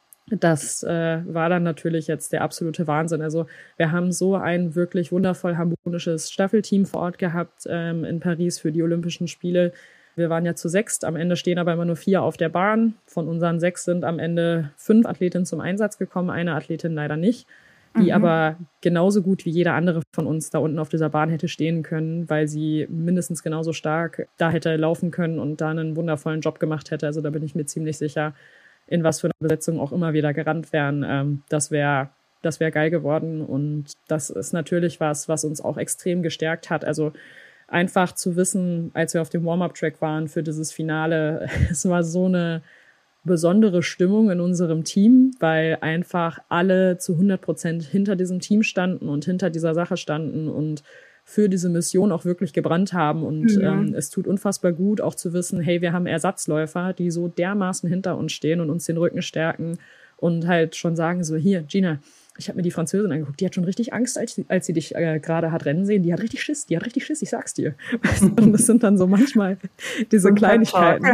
das war dann natürlich jetzt der absolute Wahnsinn. Also wir haben so ein wirklich wundervoll harmonisches Staffelteam vor Ort gehabt in Paris für die Olympischen Spiele. Wir waren ja zu 6, am Ende stehen aber immer nur 4 auf der Bahn. Von unseren 6 sind am Ende 5 Athletinnen zum Einsatz gekommen, eine Athletin leider nicht, die aber genauso gut wie jeder andere von uns da unten auf dieser Bahn hätte stehen können, weil sie mindestens genauso stark da hätte laufen können und da einen wundervollen Job gemacht hätte. Also da bin ich mir ziemlich sicher, in was für einer Besetzung auch immer wieder gerannt wären, das wäre geil geworden. Und das ist natürlich was uns auch extrem gestärkt hat. Also einfach zu wissen, als wir auf dem Warm-Up-Track waren für dieses Finale, es war so eine besondere Stimmung in unserem Team, weil einfach alle zu 100% hinter diesem Team standen und hinter dieser Sache standen und für diese Mission auch wirklich gebrannt haben. Und es tut unfassbar gut, auch zu wissen, hey, wir haben Ersatzläufer, die so dermaßen hinter uns stehen und uns den Rücken stärken und halt schon sagen so, hier, Gina, ich habe mir die Französin angeguckt, die hat schon richtig Angst, als sie dich gerade hat rennen sehen. Die hat richtig Schiss, ich sag's dir. Und das sind dann so manchmal diese so Kleinigkeiten.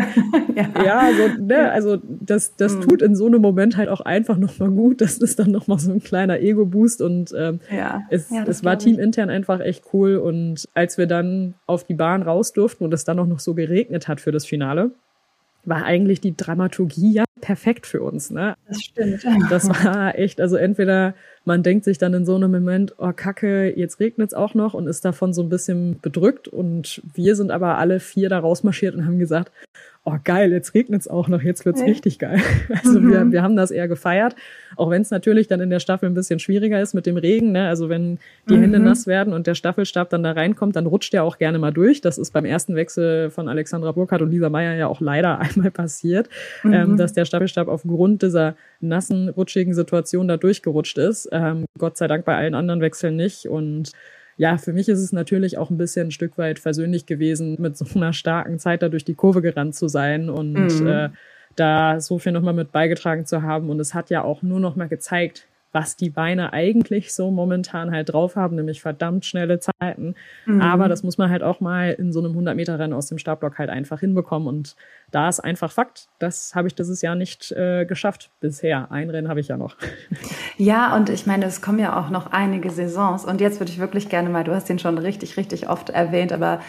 Also das tut in so einem Moment halt auch einfach nochmal gut. Das ist dann nochmal so ein kleiner Ego-Boost und es war teamintern einfach echt cool. Und als wir dann auf die Bahn raus durften und es dann auch noch so geregnet hat für das Finale, war eigentlich die Dramaturgie ja perfekt für uns, ne? Das stimmt. Das war echt, also entweder man denkt sich dann in so einem Moment, oh Kacke, jetzt regnet's auch noch und ist davon so ein bisschen bedrückt und wir sind aber alle 4 da rausmarschiert und haben gesagt, oh geil, jetzt regnet's auch noch, jetzt wird's richtig geil. Also wir haben das eher gefeiert, auch wenn es natürlich dann in der Staffel ein bisschen schwieriger ist mit dem Regen, ne? Also wenn die Hände nass werden und der Staffelstab dann da reinkommt, dann rutscht der auch gerne mal durch. Das ist beim ersten Wechsel von Alexandra Burkhardt und Lisa Meyer ja auch leider einmal passiert, dass der Staffelstab aufgrund dieser nassen, rutschigen Situation da durchgerutscht ist. Gott sei Dank bei allen anderen Wechseln nicht. Und ja, für mich ist es natürlich auch ein bisschen ein Stück weit versöhnlich gewesen, mit so einer starken Zeit da durch die Kurve gerannt zu sein und da so viel nochmal mit beigetragen zu haben. Und es hat ja auch nur nochmal gezeigt, was die Beine eigentlich so momentan halt drauf haben, nämlich verdammt schnelle Zeiten. Aber das muss man halt auch mal in so einem 100-Meter-Rennen aus dem Startblock halt einfach hinbekommen. Und da ist einfach Fakt, das habe ich dieses Jahr nicht geschafft bisher. Ein Rennen habe ich ja noch. Ja, und ich meine, es kommen ja auch noch einige Saisons. Und jetzt würde ich wirklich gerne mal, du hast ihn schon richtig, richtig oft erwähnt, aber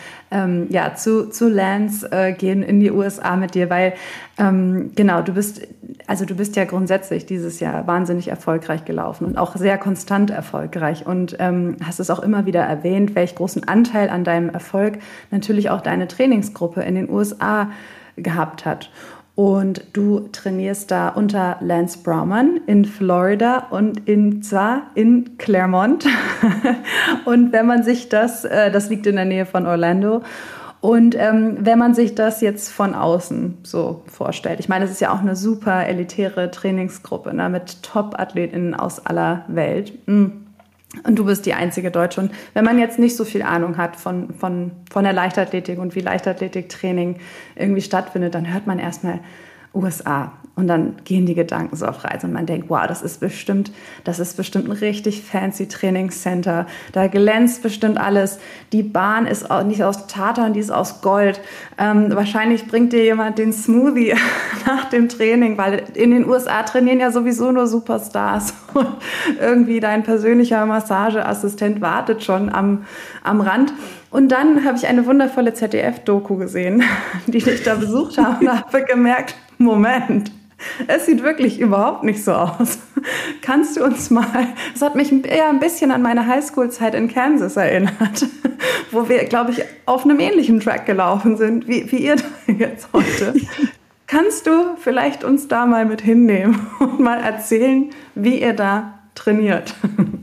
zu Lance gehen in die USA mit dir, weil genau, du bist ja grundsätzlich dieses Jahr wahnsinnig erfolgreich gelaufen und auch sehr konstant erfolgreich und hast es auch immer wieder erwähnt, welch großen Anteil an deinem Erfolg natürlich auch deine Trainingsgruppe in den USA gehabt hat. Und du trainierst da unter Lance Brauman in Florida und zwar in Claremont. Und wenn man sich das liegt in der Nähe von Orlando. Und wenn man sich das jetzt von außen so vorstellt, ich meine, es ist ja auch eine super elitäre Trainingsgruppe, ne, mit Top-AthletInnen aus aller Welt. Und du bist die einzige Deutsche. Und wenn man jetzt nicht so viel Ahnung hat von der Leichtathletik und wie Leichtathletiktraining irgendwie stattfindet, dann hört man erstmal USA. Und dann gehen die Gedanken so auf Reise und man denkt, wow, das ist bestimmt ein richtig fancy Trainingscenter. Da glänzt bestimmt alles. Die Bahn ist auch nicht aus Tartan, die ist aus Gold. Wahrscheinlich bringt dir jemand den Smoothie nach dem Training, weil in den USA trainieren ja sowieso nur Superstars. Und irgendwie dein persönlicher Massageassistent wartet schon am Rand. Und dann habe ich eine wundervolle ZDF-Doku gesehen, die ich da besucht habe und habe gemerkt, Moment, es sieht wirklich überhaupt nicht so aus. Kannst du uns mal, es hat mich eher ein bisschen an meine Highschool-Zeit in Kansas erinnert, wo wir, glaube ich, auf einem ähnlichen Track gelaufen sind, wie ihr da jetzt heute. Kannst du vielleicht uns da mal mit hinnehmen und mal erzählen, wie ihr da trainiert?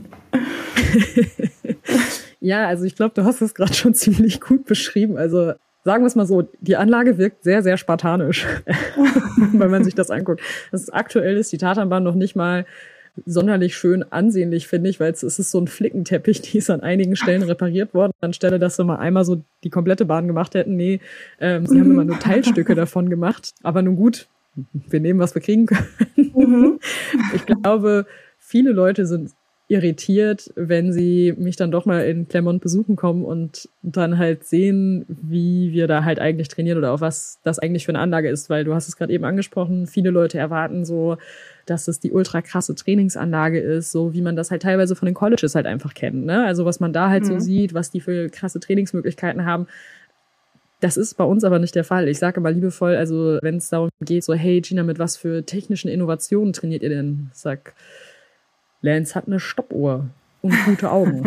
Ja, also ich glaube, du hast es gerade schon ziemlich gut beschrieben. Also sagen wir es mal so, die Anlage wirkt sehr, sehr spartanisch, wenn man sich das anguckt. Aktuell ist die Tatanbahn noch nicht mal sonderlich schön ansehnlich, finde ich, weil es ist so ein Flickenteppich, die ist an einigen Stellen repariert worden, anstelle, dass sie mal einmal so die komplette Bahn gemacht hätten. Nee, sie haben immer nur Teilstücke davon gemacht. Aber nun gut, wir nehmen, was wir kriegen können. Ich glaube, viele Leute sind irritiert, wenn sie mich dann doch mal in Clermont besuchen kommen und dann halt sehen, wie wir da halt eigentlich trainieren oder auch was das eigentlich für eine Anlage ist, weil du hast es gerade eben angesprochen, viele Leute erwarten so, dass es die ultra krasse Trainingsanlage ist, so wie man das halt teilweise von den Colleges halt einfach kennt, ne? Also was man da halt so sieht, was die für krasse Trainingsmöglichkeiten haben. Das ist bei uns aber nicht der Fall. Ich sage immer liebevoll, also wenn es darum geht, so hey Gina, mit was für technischen Innovationen trainiert ihr denn? Ich sag, Lance hat eine Stoppuhr und gute Augen.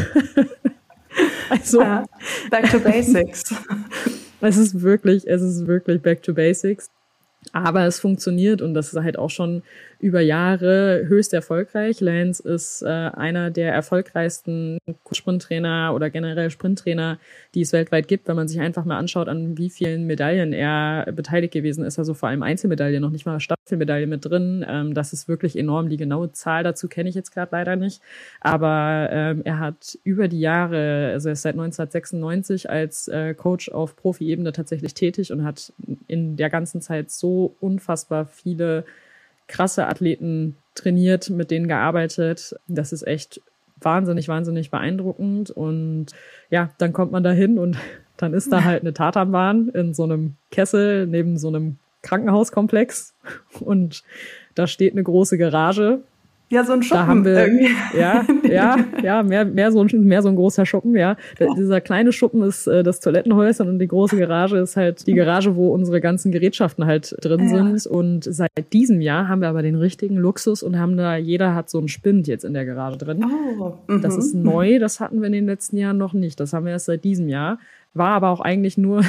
Also, back to basics. Es ist wirklich back to basics. Aber es funktioniert und das ist halt auch schon über Jahre höchst erfolgreich. Lance ist einer der erfolgreichsten Sprinttrainer oder generell Sprinttrainer, die es weltweit gibt, wenn man sich einfach mal anschaut, an wie vielen Medaillen er beteiligt gewesen ist. Also vor allem Einzelmedaillen, noch nicht mal Staffelmedaille mit drin. Das ist wirklich enorm. Die genaue Zahl dazu kenne ich jetzt gerade leider nicht. Aber er hat über die Jahre, also er ist seit 1996 als Coach auf Profi-Ebene tatsächlich tätig und hat in der ganzen Zeit so unfassbar viele krasse Athleten trainiert, mit denen gearbeitet. Das ist echt wahnsinnig beeindruckend. Und ja, dann kommt man da hin und dann ist da halt eine Tatanbahn in so einem Kessel neben so einem Krankenhauskomplex und da steht eine große Garage. Ja, so ein Schuppen da haben wir, irgendwie. Ja, mehr so ein großer Schuppen, ja. Dieser kleine Schuppen ist das Toilettenhäuschen und die große Garage ist halt die Garage, wo unsere ganzen Gerätschaften halt drin sind. Und seit diesem Jahr haben wir aber den richtigen Luxus und jeder hat so einen Spind jetzt in der Garage drin. Oh, das ist neu, das hatten wir in den letzten Jahren noch nicht. Das haben wir erst seit diesem Jahr. War aber auch eigentlich nur,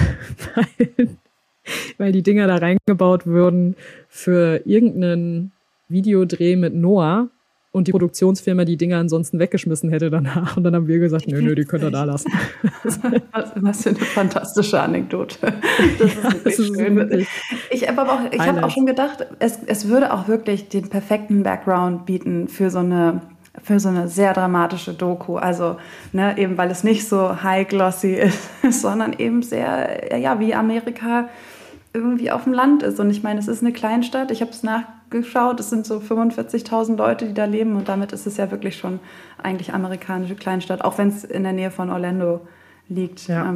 weil die Dinger da reingebaut wurden für irgendeinen Videodreh mit Noah und die Produktionsfirma die Dinger ansonsten weggeschmissen hätte danach. Und dann haben wir gesagt, nö, die könnt ihr da lassen. Was für eine fantastische Anekdote. Das ist wirklich schön. Ich habe auch schon gedacht, es würde auch wirklich den perfekten Background bieten für so eine sehr dramatische Doku. Also, ne, eben weil es nicht so high-glossy ist, sondern eben sehr, ja, wie Amerika irgendwie auf dem Land ist. Und ich meine, es ist eine Kleinstadt. Ich habe es nachgeschaut. Es sind so 45.000 Leute, die da leben. Und damit ist es ja wirklich schon eigentlich amerikanische Kleinstadt, auch wenn es in der Nähe von Orlando liegt. Ja,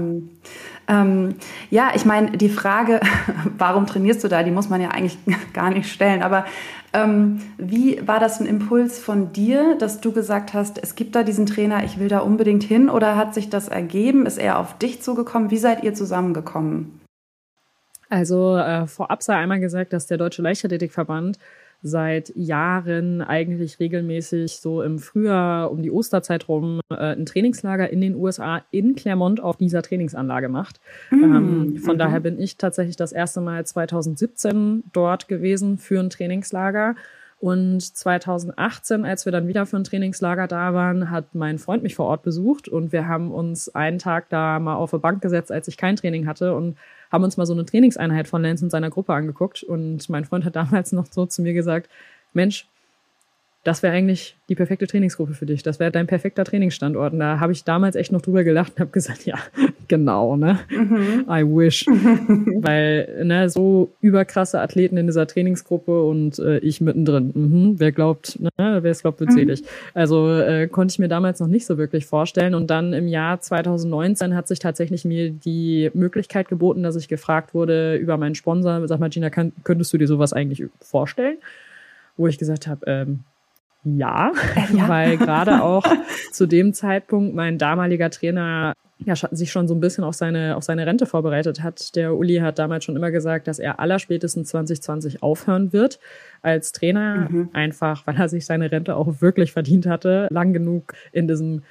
ich meine, die Frage, warum trainierst du da, die muss man ja eigentlich gar nicht stellen. Aber wie war das ein Impuls von dir, dass du gesagt hast, es gibt da diesen Trainer, ich will da unbedingt hin? Oder hat sich das ergeben? Ist er auf dich zugekommen? Wie seid ihr zusammengekommen? Also vorab sei einmal gesagt, dass der Deutsche Leichtathletikverband seit Jahren eigentlich regelmäßig so im Frühjahr um die Osterzeit rum ein Trainingslager in den USA in Clermont auf dieser Trainingsanlage macht. Von daher bin ich tatsächlich das erste Mal 2017 dort gewesen für ein Trainingslager. Und 2018, als wir dann wieder für ein Trainingslager da waren, hat mein Freund mich vor Ort besucht und wir haben uns einen Tag da mal auf eine Bank gesetzt, als ich kein Training hatte und haben uns mal so eine Trainingseinheit von Lance und seiner Gruppe angeguckt. Und mein Freund hat damals noch so zu mir gesagt, Mensch, das wäre eigentlich die perfekte Trainingsgruppe für dich. Das wäre dein perfekter Trainingsstandort. Und da habe ich damals echt noch drüber gelacht und habe gesagt, ja, genau, ne? I wish. Weil, ne, so überkrasse Athleten in dieser Trainingsgruppe und ich mittendrin. Wer glaubt, ne? Wer es glaubt, wird selig. Also konnte ich mir damals noch nicht so wirklich vorstellen. Und dann im Jahr 2019 hat sich tatsächlich mir die Möglichkeit geboten, dass ich gefragt wurde über meinen Sponsor, sag mal, Gina, könntest du dir sowas eigentlich vorstellen? Wo ich gesagt habe, ja, weil gerade auch zu dem Zeitpunkt mein damaliger Trainer ja sich schon so ein bisschen auf seine Rente vorbereitet hat. Der Uli hat damals schon immer gesagt, dass er allerspätestens 2020 aufhören wird als Trainer, einfach weil er sich seine Rente auch wirklich verdient hatte, lang genug in diesem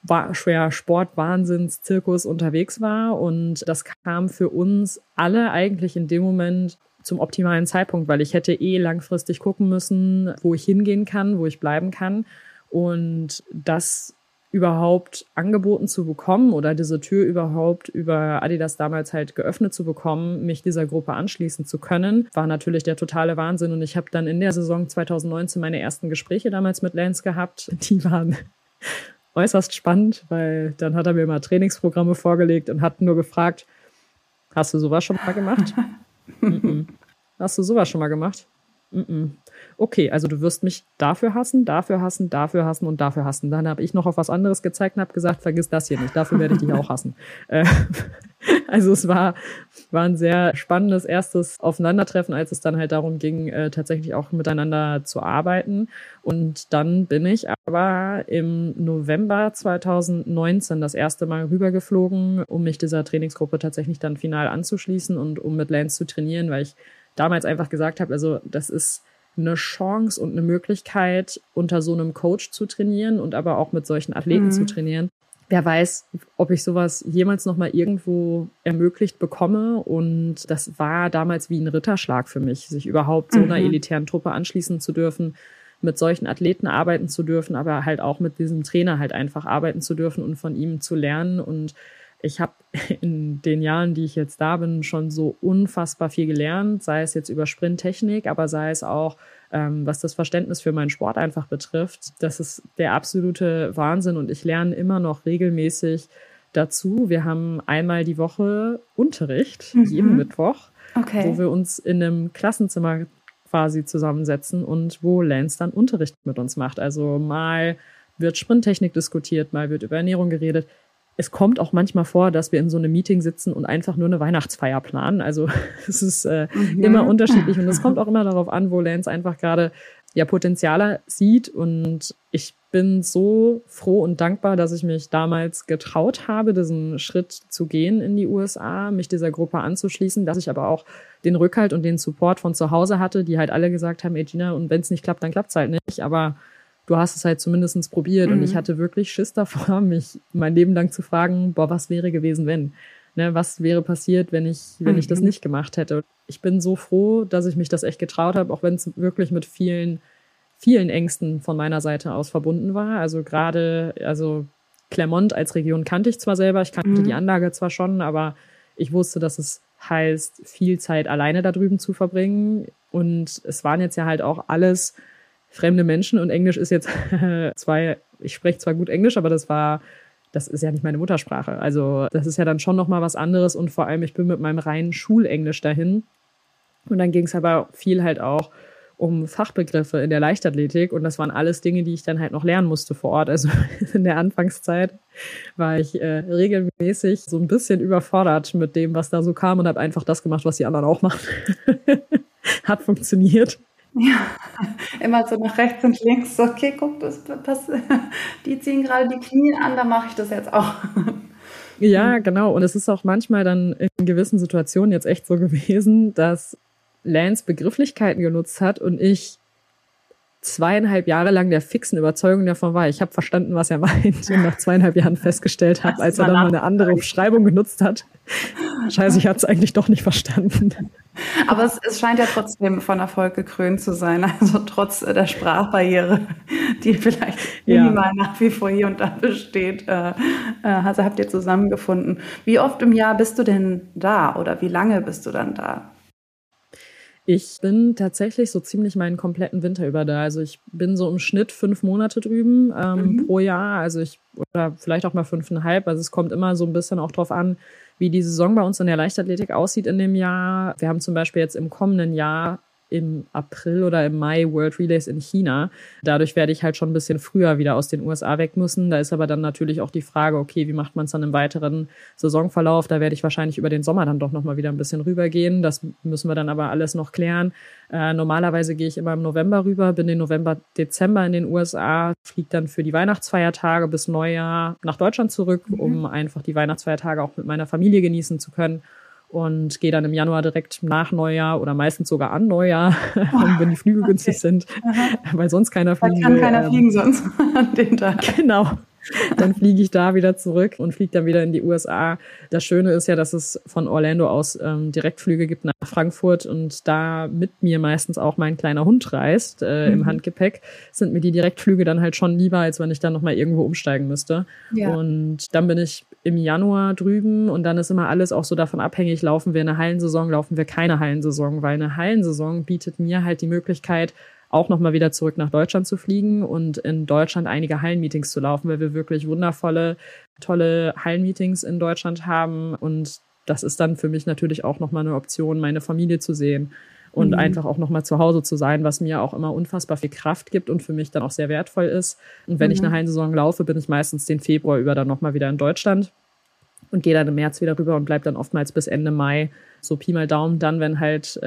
Sportwahnsinns-Zirkus unterwegs war. Und das kam für uns alle eigentlich in dem Moment zum optimalen Zeitpunkt, weil ich hätte langfristig gucken müssen, wo ich hingehen kann, wo ich bleiben kann. Und das überhaupt angeboten zu bekommen oder diese Tür überhaupt über Adidas damals halt geöffnet zu bekommen, mich dieser Gruppe anschließen zu können, war natürlich der totale Wahnsinn. Und ich habe dann in der Saison 2019 meine ersten Gespräche damals mit Lance gehabt. Die waren äußerst spannend, weil dann hat er mir mal Trainingsprogramme vorgelegt und hat nur gefragt, hast du sowas schon mal gemacht? Hast du sowas schon mal gemacht? Okay, also du wirst mich dafür hassen und dafür hassen. Dann habe ich noch auf was anderes gezeigt und habe gesagt, vergiss das hier nicht, dafür werde ich dich auch hassen. Also es war ein sehr spannendes erstes Aufeinandertreffen, als es dann halt darum ging, tatsächlich auch miteinander zu arbeiten. Und dann bin ich aber im November 2019 das erste Mal rübergeflogen, um mich dieser Trainingsgruppe tatsächlich dann final anzuschließen und um mit Lance zu trainieren, weil ich damals einfach gesagt habe, also das ist eine Chance und eine Möglichkeit, unter so einem Coach zu trainieren und aber auch mit solchen Athleten zu trainieren. Wer weiß, ob ich sowas jemals noch mal irgendwo ermöglicht bekomme. Und das war damals wie ein Ritterschlag für mich, sich überhaupt so einer elitären Truppe anschließen zu dürfen, mit solchen Athleten arbeiten zu dürfen, aber halt auch mit diesem Trainer halt einfach arbeiten zu dürfen und von ihm zu lernen. Und ich habe in den Jahren, die ich jetzt da bin, schon so unfassbar viel gelernt, sei es jetzt über Sprinttechnik, aber sei es auch, was das Verständnis für meinen Sport einfach betrifft. Das ist der absolute Wahnsinn und ich lerne immer noch regelmäßig dazu. Wir haben einmal die Woche Unterricht, jeden Mittwoch, wo wir uns in einem Klassenzimmer quasi zusammensetzen und wo Lance dann Unterricht mit uns macht. Also mal wird Sprinttechnik diskutiert, mal wird über Ernährung geredet. Es kommt auch manchmal vor, dass wir in so einem Meeting sitzen und einfach nur eine Weihnachtsfeier planen. Also es ist immer unterschiedlich und es kommt auch immer darauf an, wo Lance einfach gerade Potenziale sieht. Und ich bin so froh und dankbar, dass ich mich damals getraut habe, diesen Schritt zu gehen in die USA, mich dieser Gruppe anzuschließen, dass ich aber auch den Rückhalt und den Support von zu Hause hatte, die halt alle gesagt haben, ey Gina, und wenn es nicht klappt, dann klappt es halt nicht. Aber du hast es halt zumindest probiert. Und ich hatte wirklich Schiss davor, mich mein Leben lang zu fragen, was wäre gewesen, wenn? Ne, was wäre passiert, wenn ich das nicht gemacht hätte? Ich bin so froh, dass ich mich das echt getraut habe, auch wenn es wirklich mit vielen, vielen Ängsten von meiner Seite aus verbunden war. Also gerade, Clermont als Region kannte ich zwar selber, ich kannte die Anlage zwar schon, aber ich wusste, dass es heißt, viel Zeit alleine da drüben zu verbringen. Und es waren jetzt ja halt auch alles fremde Menschen und Englisch ist jetzt ich spreche zwar gut Englisch, aber das ist ja nicht meine Muttersprache. Also das ist ja dann schon nochmal was anderes und vor allem, ich bin mit meinem reinen Schulenglisch dahin. Und dann ging es aber viel halt auch um Fachbegriffe in der Leichtathletik und das waren alles Dinge, die ich dann halt noch lernen musste vor Ort. Also in der Anfangszeit war ich regelmäßig so ein bisschen überfordert mit dem, was da so kam und habe einfach das gemacht, was die anderen auch machen. Hat funktioniert. Ja, immer so nach rechts und links, so, okay, guck, die ziehen gerade die Knie an, dann mache ich das jetzt auch. Ja, genau. Und es ist auch manchmal dann in gewissen Situationen jetzt echt so gewesen, dass Lance Begrifflichkeiten genutzt hat und ich 2,5 Jahre lang der fixen Überzeugung davon war, ich habe verstanden, was er meint und nach 2,5 Jahren festgestellt habe, als er dann mal eine andere Beschreibung genutzt hat. Scheiße, ich hatte es eigentlich doch nicht verstanden. Aber es scheint ja trotzdem von Erfolg gekrönt zu sein, also trotz der Sprachbarriere, die vielleicht minimal nach wie vor hier und da besteht, also habt ihr zusammengefunden. Wie oft im Jahr bist du denn da oder wie lange bist du dann da? Ich bin tatsächlich so ziemlich meinen kompletten Winter über da. Also ich bin so im Schnitt 5 Monate drüben pro Jahr. Also oder vielleicht auch mal 5,5. Also es kommt immer so ein bisschen auch drauf an, wie die Saison bei uns in der Leichtathletik aussieht in dem Jahr. Wir haben zum Beispiel jetzt im kommenden Jahr im April oder im Mai World Relays in China. Dadurch werde ich halt schon ein bisschen früher wieder aus den USA weg müssen. Da ist aber dann natürlich auch die Frage, okay, wie macht man es dann im weiteren Saisonverlauf? Da werde ich wahrscheinlich über den Sommer dann doch nochmal wieder ein bisschen rübergehen. Das müssen wir dann aber alles noch klären. Normalerweise gehe ich immer im November rüber, bin den November, Dezember in den USA, fliege dann für die Weihnachtsfeiertage bis Neujahr nach Deutschland zurück, um einfach die Weihnachtsfeiertage auch mit meiner Familie genießen zu können. Und gehe dann im Januar direkt nach Neujahr oder meistens sogar an Neujahr, wenn die Flüge günstig sind, weil sonst keiner fliegen will. Da kann keiner fliegen sonst an den Tag. Genau. Dann fliege ich da wieder zurück und fliege dann wieder in die USA. Das Schöne ist ja, dass es von Orlando aus Direktflüge gibt nach Frankfurt und da mit mir meistens auch mein kleiner Hund reist im Handgepäck, sind mir die Direktflüge dann halt schon lieber, als wenn ich dann nochmal irgendwo umsteigen müsste. Ja. Und dann bin ich im Januar drüben und dann ist immer alles auch so davon abhängig, laufen wir eine Hallensaison, laufen wir keine Hallensaison, weil eine Hallensaison bietet mir halt die Möglichkeit, auch nochmal wieder zurück nach Deutschland zu fliegen und in Deutschland einige Hallenmeetings zu laufen, weil wir wirklich wundervolle, tolle Hallenmeetings in Deutschland haben. Und das ist dann für mich natürlich auch nochmal eine Option, meine Familie zu sehen und einfach auch nochmal zu Hause zu sein, was mir auch immer unfassbar viel Kraft gibt und für mich dann auch sehr wertvoll ist. Und wenn ich eine Hallensaison laufe, bin ich meistens den Februar über dann nochmal wieder in Deutschland und gehe dann im März wieder rüber und bleibe dann oftmals bis Ende Mai, so Pi mal Daumen, dann, wenn halt,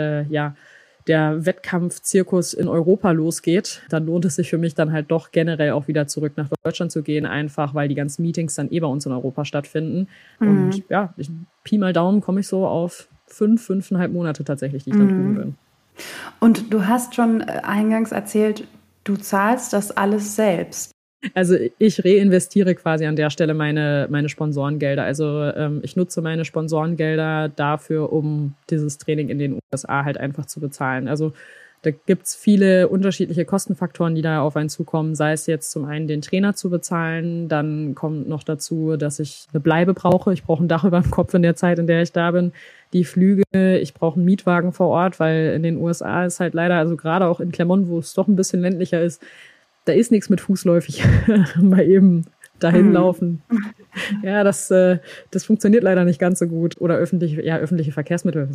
der Wettkampfzirkus in Europa losgeht, dann lohnt es sich für mich dann halt doch generell auch wieder zurück nach Deutschland zu gehen, einfach weil die ganzen Meetings dann bei uns in Europa stattfinden. Und ja, Pi mal Daumen komme ich so auf 5,5 Monate tatsächlich, die ich dann drüben bin. Und du hast schon eingangs erzählt, du zahlst das alles selbst. Also ich reinvestiere quasi an der Stelle meine Sponsorengelder. Also ich nutze meine Sponsorengelder dafür, um dieses Training in den USA halt einfach zu bezahlen. Also da gibt's viele unterschiedliche Kostenfaktoren, die da auf einen zukommen. Sei es jetzt zum einen den Trainer zu bezahlen, dann kommt noch dazu, dass ich eine Bleibe brauche. Ich brauche ein Dach über dem Kopf in der Zeit, in der ich da bin. Die Flüge, ich brauche einen Mietwagen vor Ort, weil in den USA ist halt leider, also gerade auch in Clermont, wo es doch ein bisschen ländlicher ist, da ist nichts mit fußläufig, mal eben dahin laufen. Ja, das funktioniert leider nicht ganz so gut. Oder öffentliche Verkehrsmittel.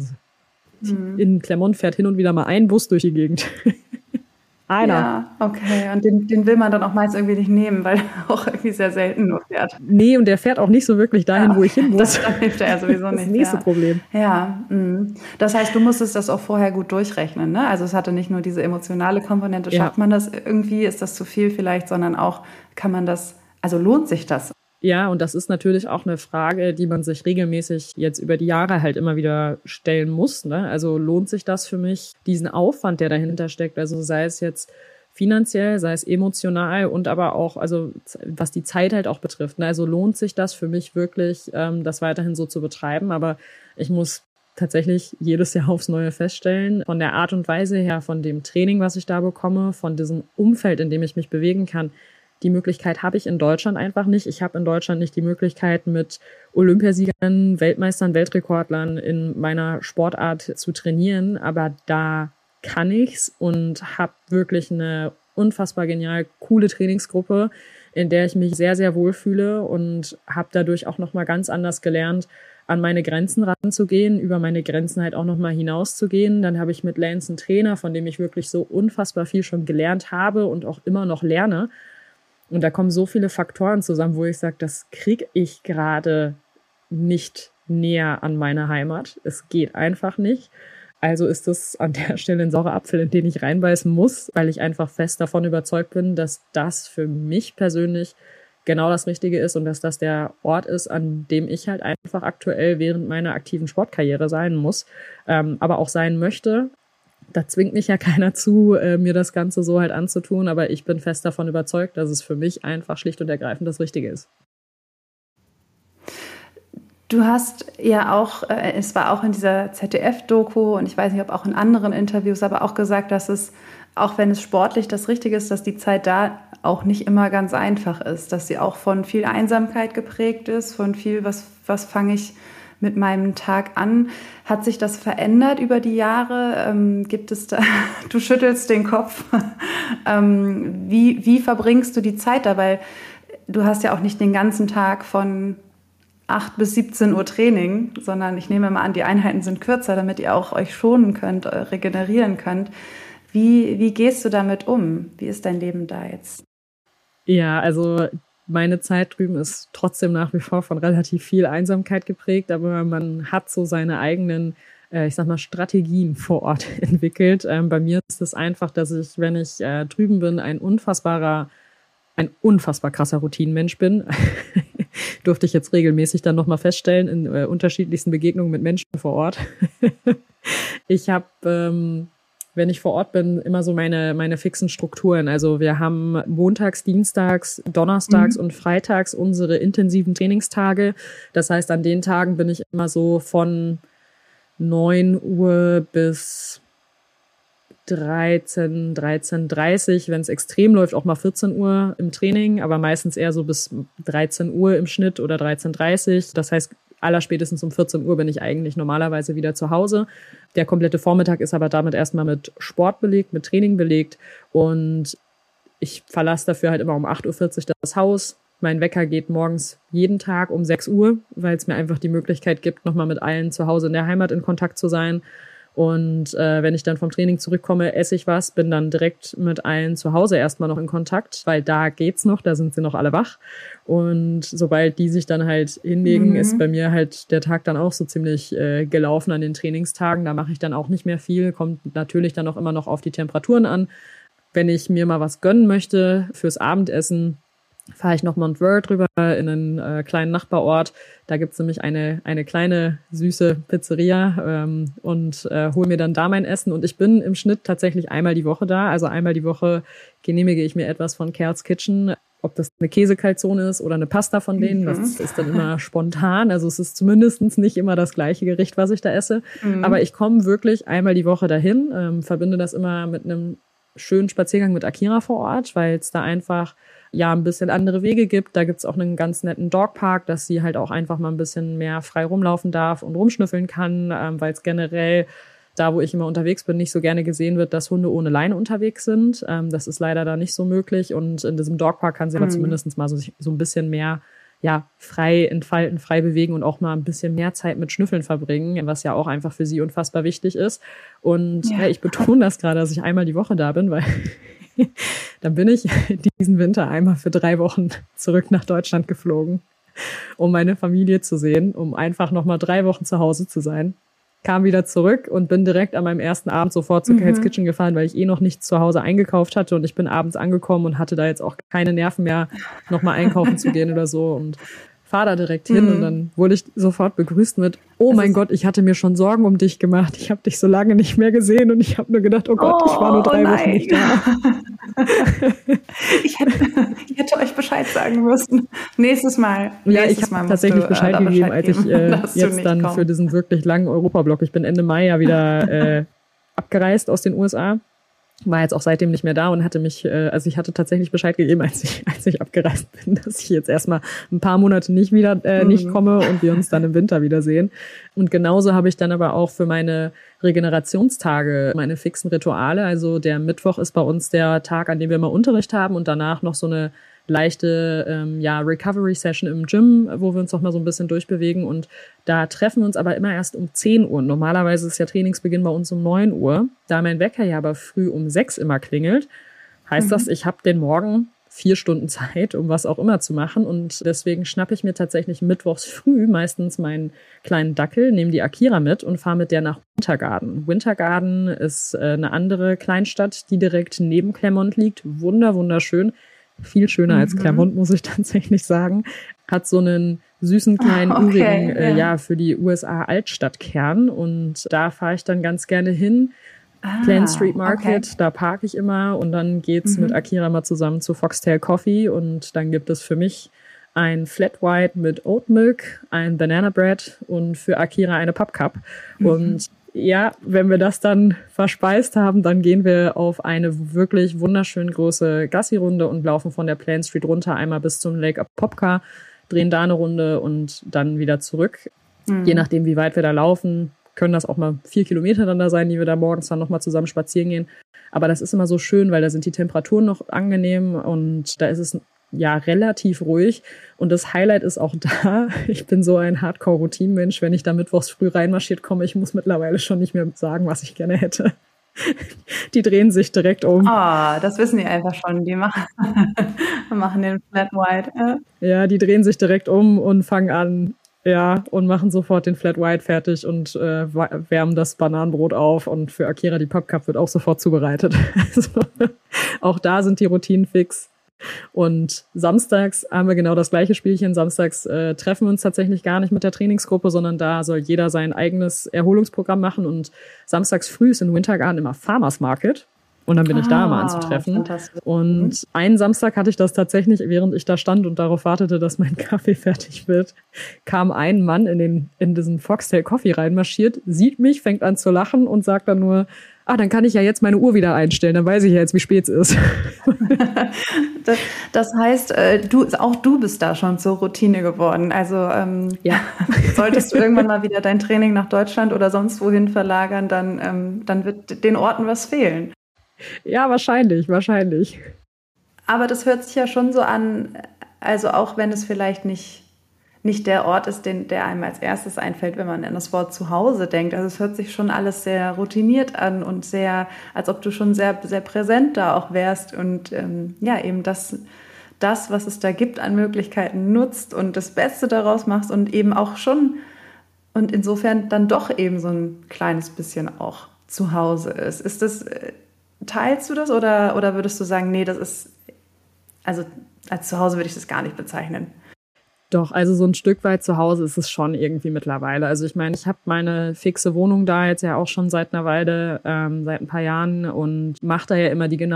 In Clermont fährt hin und wieder mal ein Bus durch die Gegend. Einer. Ja, okay. Und den will man dann auch meist irgendwie nicht nehmen, weil er auch irgendwie sehr selten nur fährt. Nee, und der fährt auch nicht so wirklich dahin, wo ich hin muss. Das hilft er ja sowieso nicht. Das nächste Problem. Ja, das heißt, du musstest das auch vorher gut durchrechnen, ne? Also es hatte nicht nur diese emotionale Komponente, schafft man das irgendwie, ist das zu viel vielleicht, sondern auch kann man das, also lohnt sich das? Ja, und das ist natürlich auch eine Frage, die man sich regelmäßig jetzt über die Jahre halt immer wieder stellen muss, ne? Also lohnt sich das für mich, diesen Aufwand, der dahinter steckt? Also sei es jetzt finanziell, sei es emotional und aber auch, also was die Zeit halt auch betrifft, ne? Also lohnt sich das für mich wirklich, das weiterhin so zu betreiben? Aber ich muss tatsächlich jedes Jahr aufs Neue feststellen, von der Art und Weise her, von dem Training, was ich da bekomme, von diesem Umfeld, in dem ich mich bewegen kann, die Möglichkeit habe ich in Deutschland einfach nicht. Ich habe in Deutschland nicht die Möglichkeit, mit Olympiasiegern, Weltmeistern, Weltrekordlern in meiner Sportart zu trainieren. Aber da kann ich's und habe wirklich eine unfassbar genial coole Trainingsgruppe, in der ich mich sehr, sehr wohlfühle und habe dadurch auch nochmal ganz anders gelernt, an meine Grenzen ranzugehen, über meine Grenzen halt auch nochmal hinauszugehen. Dann habe ich mit Lance einen Trainer, von dem ich wirklich so unfassbar viel schon gelernt habe und auch immer noch lerne. Und da kommen so viele Faktoren zusammen, wo ich sage, das kriege ich gerade nicht näher an meine Heimat. Es geht einfach nicht. Also ist das an der Stelle ein saurer Apfel, in den ich reinbeißen muss, weil ich einfach fest davon überzeugt bin, dass das für mich persönlich genau das Richtige ist und dass das der Ort ist, an dem ich halt einfach aktuell während meiner aktiven Sportkarriere sein muss, aber auch sein möchte. Da zwingt mich ja keiner zu, mir das Ganze so halt anzutun, aber ich bin fest davon überzeugt, dass es für mich einfach schlicht und ergreifend das Richtige ist. Du hast ja auch, es war auch in dieser ZDF-Doku und ich weiß nicht, ob auch in anderen Interviews, aber auch gesagt, dass es, auch wenn es sportlich das Richtige ist, dass die Zeit da auch nicht immer ganz einfach ist, dass sie auch von viel Einsamkeit geprägt ist, von viel, was fange ich mit meinem Tag an? Hat sich das verändert über die Jahre? Gibt es da, du schüttelst den Kopf. Wie verbringst du die Zeit da? Weil du hast ja auch nicht den ganzen Tag von 8 bis 17 Uhr Training, sondern ich nehme mal an, die Einheiten sind kürzer, damit ihr auch euch schonen könnt, regenerieren könnt. Wie gehst du damit um? Wie ist dein Leben da jetzt? Ja, also meine Zeit drüben ist trotzdem nach wie vor von relativ viel Einsamkeit geprägt, aber man hat so seine eigenen, ich sag mal, Strategien vor Ort entwickelt. Bei mir ist es einfach, dass ich, wenn ich drüben bin, ein unfassbar krasser Routinenmensch bin. Durfte ich jetzt regelmäßig dann nochmal feststellen in unterschiedlichsten Begegnungen mit Menschen vor Ort. Ich habe, wenn ich vor Ort bin, immer so meine fixen Strukturen. Also wir haben montags, dienstags, donnerstags und freitags unsere intensiven Trainingstage. Das heißt, an den Tagen bin ich immer so von 9 Uhr bis 13:30, wenn es extrem läuft, auch mal 14 Uhr im Training, aber meistens eher so bis 13 Uhr im Schnitt oder 13:30. Das heißt, allerspätestens um 14 Uhr bin ich eigentlich normalerweise wieder zu Hause. Der komplette Vormittag ist aber damit erstmal mit Sport belegt, mit Training belegt und ich verlasse dafür halt immer um 8:40 Uhr das Haus. Mein Wecker geht morgens jeden Tag um 6 Uhr, weil es mir einfach die Möglichkeit gibt, nochmal mit allen zu Hause in der Heimat in Kontakt zu sein. Und wenn ich dann vom Training zurückkomme, esse ich was, bin dann direkt mit allen zu Hause erstmal noch in Kontakt, weil da geht's noch, da sind sie noch alle wach. Und sobald die sich dann halt hinlegen, ist bei mir halt der Tag dann auch so ziemlich gelaufen an den Trainingstagen. Da mache ich dann auch nicht mehr viel, kommt natürlich dann auch immer noch auf die Temperaturen an. Wenn ich mir mal was gönnen möchte fürs Abendessen, fahre ich noch Mount Word rüber in einen kleinen Nachbarort. Da gibt's nämlich eine kleine, süße Pizzeria und hole mir dann da mein Essen. Und ich bin im Schnitt tatsächlich einmal die Woche da. Also einmal die Woche genehmige ich mir etwas von Kerls Kitchen. Ob das eine Käsekalzone ist oder eine Pasta von denen, das ist dann immer spontan. Also es ist zumindest nicht immer das gleiche Gericht, was ich da esse. Aber ich komme wirklich einmal die Woche dahin, verbinde das immer mit einem schönen Spaziergang mit Akira vor Ort, weil es da einfach ein bisschen andere Wege gibt. Da gibt's auch einen ganz netten Dogpark, dass sie halt auch einfach mal ein bisschen mehr frei rumlaufen darf und rumschnüffeln kann, weil es generell da, wo ich immer unterwegs bin, nicht so gerne gesehen wird, dass Hunde ohne Leine unterwegs sind. Das ist leider da nicht so möglich und in diesem Dogpark kann sie aber zumindest mal so ein bisschen mehr frei entfalten, frei bewegen und auch mal ein bisschen mehr Zeit mit Schnüffeln verbringen, was ja auch einfach für sie unfassbar wichtig ist. Und ich betone das gerade, dass ich einmal die Woche da bin, weil dann bin ich diesen Winter einmal für 3 Wochen zurück nach Deutschland geflogen, um meine Familie zu sehen, um einfach nochmal 3 Wochen zu Hause zu sein. Kam wieder zurück und bin direkt an meinem ersten Abend sofort zu Kerls Kitchen gefahren, weil ich noch nichts zu Hause eingekauft hatte und ich bin abends angekommen und hatte da jetzt auch keine Nerven mehr, nochmal einkaufen zu gehen oder so und fahr da direkt hin und dann wurde ich sofort begrüßt mit, oh mein Gott, ich hatte mir schon Sorgen um dich gemacht, ich habe dich so lange nicht mehr gesehen und ich habe nur gedacht, oh Gott, ich war nur 3 Wochen nicht da. Ich hätte euch Bescheid sagen müssen. Nächstes Mal. Ja, ich habe tatsächlich Bescheid gegeben, als ich jetzt dann für diesen wirklich langen Europablock, ich bin Ende Mai ja wieder abgereist aus den USA, war jetzt auch seitdem nicht mehr da und hatte mich, also ich hatte tatsächlich Bescheid gegeben, als ich abgereist bin, dass ich jetzt erstmal ein paar Monate nicht komme und wir uns dann im Winter wiedersehen. Und genauso habe ich dann aber auch für meine Regenerationstage meine fixen Rituale. Also der Mittwoch ist bei uns der Tag, an dem wir immer Unterricht haben und danach noch so eine leichte Recovery-Session im Gym, wo wir uns noch mal so ein bisschen durchbewegen und da treffen wir uns aber immer erst um 10 Uhr. Normalerweise ist ja Trainingsbeginn bei uns um 9 Uhr. Da mein Wecker ja aber früh um 6 immer klingelt, heißt das, ich habe den Morgen 4 Stunden Zeit, um was auch immer zu machen und deswegen schnappe ich mir tatsächlich mittwochs früh meistens meinen kleinen Dackel, nehme die Akira mit und fahre mit der nach Wintergarden. Wintergarden ist eine andere Kleinstadt, die direkt neben Claremont liegt. Wunderschön. Viel schöner als Claremont, muss ich tatsächlich sagen. Hat so einen süßen kleinen, urigen, für die USA Altstadtkern. Und da fahre ich dann ganz gerne hin. Plain Street Market, da parke ich immer. Und dann geht's mit Akira mal zusammen zu Foxtail Coffee. Und dann gibt es für mich ein Flat White mit Oat Milk, ein Banana Bread und für Akira eine Pup Cup. Und ja, wenn wir das dann verspeist haben, dann gehen wir auf eine wirklich wunderschön große Gassi-Runde und laufen von der Plain Street runter einmal bis zum Lake Apopka, drehen da eine Runde und dann wieder zurück. Je nachdem, wie weit wir da laufen, können das auch mal 4 Kilometer dann da sein, die wir da morgens dann nochmal zusammen spazieren gehen. Aber das ist immer so schön, weil da sind die Temperaturen noch angenehm und da ist es ja relativ ruhig. Und das Highlight ist auch da, ich bin so ein Hardcore-Routinen-Mensch, wenn ich da mittwochs früh reinmarschiert komme, ich muss mittlerweile schon nicht mehr sagen, was ich gerne hätte. Die drehen sich direkt um. Ah, das wissen die einfach schon. Die machen den Flat White. Ja, die drehen sich direkt um und fangen an, ja, und machen sofort den Flat White fertig und wärmen das Bananenbrot auf. Und für Akira die Pappcup wird auch sofort zubereitet. Also, auch da sind die Routinen fix. Und samstags haben wir genau das gleiche Spielchen. Samstags treffen wir uns tatsächlich gar nicht mit der Trainingsgruppe, sondern da soll jeder sein eigenes Erholungsprogramm machen. Und samstags früh ist in Wintergarten immer Farmers Market. Und dann bin ich da immer anzutreffen. Und einen Samstag hatte ich das tatsächlich, während ich da stand und darauf wartete, dass mein Kaffee fertig wird, kam ein Mann in diesen Foxtail Coffee reinmarschiert, sieht mich, fängt an zu lachen und sagt dann nur, dann kann ich ja jetzt meine Uhr wieder einstellen, dann weiß ich ja jetzt, wie spät es ist. Das heißt, auch du bist da schon zur Routine geworden. Also ja. Solltest du irgendwann mal wieder dein Training nach Deutschland oder sonst wohin verlagern, dann wird den Orten was fehlen. Ja, wahrscheinlich. Aber das hört sich ja schon so an, also auch wenn es vielleicht nicht der Ort ist, der einem als erstes einfällt, wenn man an das Wort Zuhause denkt. Also es hört sich schon alles sehr routiniert an und sehr, als ob du schon sehr, sehr präsent da auch wärst und eben das, was es da gibt an Möglichkeiten nutzt und das Beste daraus machst und eben auch schon und insofern dann doch eben so ein kleines bisschen auch zu Hause ist. Ist das... Teilst du das oder würdest du sagen, nee, das ist, also als Zuhause würde ich das gar nicht bezeichnen? Doch, also so ein Stück weit zu Hause ist es schon irgendwie mittlerweile. Also ich meine, ich habe meine fixe Wohnung da jetzt ja auch schon seit einer Weile, seit ein paar Jahren und mache da ja immer die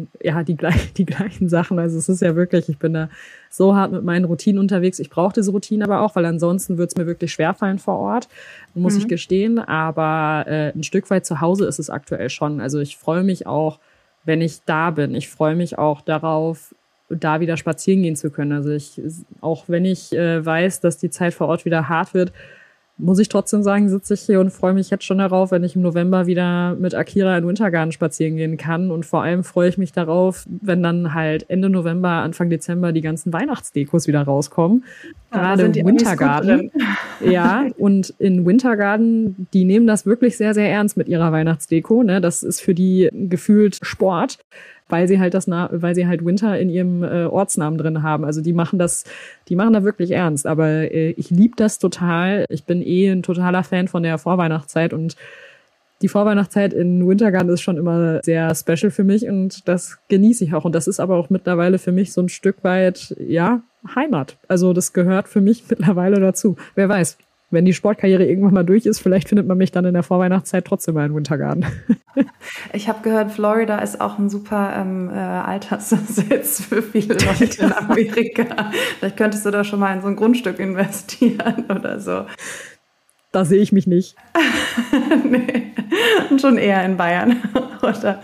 gleichen Sachen. Also es ist ja wirklich, ich bin da so hart mit meinen Routinen unterwegs. Ich brauche diese Routine aber auch, weil ansonsten würde es mir wirklich schwerfallen vor Ort, muss ich gestehen. Aber ein Stück weit zu Hause ist es aktuell schon. Also ich freue mich auch, wenn ich da bin. Ich freue mich auch darauf, da wieder spazieren gehen zu können. Also auch wenn ich weiß, dass die Zeit vor Ort wieder hart wird, muss ich trotzdem sagen, sitze ich hier und freue mich jetzt schon darauf, wenn ich im November wieder mit Akira in Wintergarten spazieren gehen kann. Und vor allem freue ich mich darauf, wenn dann halt Ende November, Anfang Dezember die ganzen Weihnachtsdekos wieder rauskommen. Gerade im Wintergarten. Ja, und in Wintergarten, die nehmen das wirklich sehr, sehr ernst mit ihrer Weihnachtsdeko. Ne? Das ist für die gefühlt Sport, weil sie halt Winter in ihrem Ortsnamen drin haben. Also die machen da wirklich ernst. Aber ich liebe das total. Ich bin ein totaler Fan von der Vorweihnachtszeit und die Vorweihnachtszeit in Wintergarten ist schon immer sehr special für mich und das genieße ich auch. Und das ist aber auch mittlerweile für mich so ein Stück weit, ja, Heimat. Also das gehört für mich mittlerweile dazu. Wer weiß, wenn die Sportkarriere irgendwann mal durch ist, vielleicht findet man mich dann in der Vorweihnachtszeit trotzdem mal in Wintergarten. Ich habe gehört, Florida ist auch ein super Alterssitz für viele Leute in Amerika. Vielleicht könntest du da schon mal in so ein Grundstück investieren oder so. Da sehe ich mich nicht. Nee, schon eher in Bayern. Oder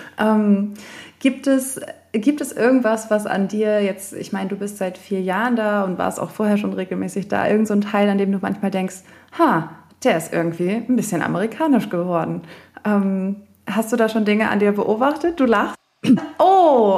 gibt es irgendwas, was an dir jetzt, ich meine, du bist seit 4 Jahren da und warst auch vorher schon regelmäßig da, irgend so ein Teil, an dem du manchmal denkst, der ist irgendwie ein bisschen amerikanisch geworden. Hast du da schon Dinge an dir beobachtet? Du lachst? Oh!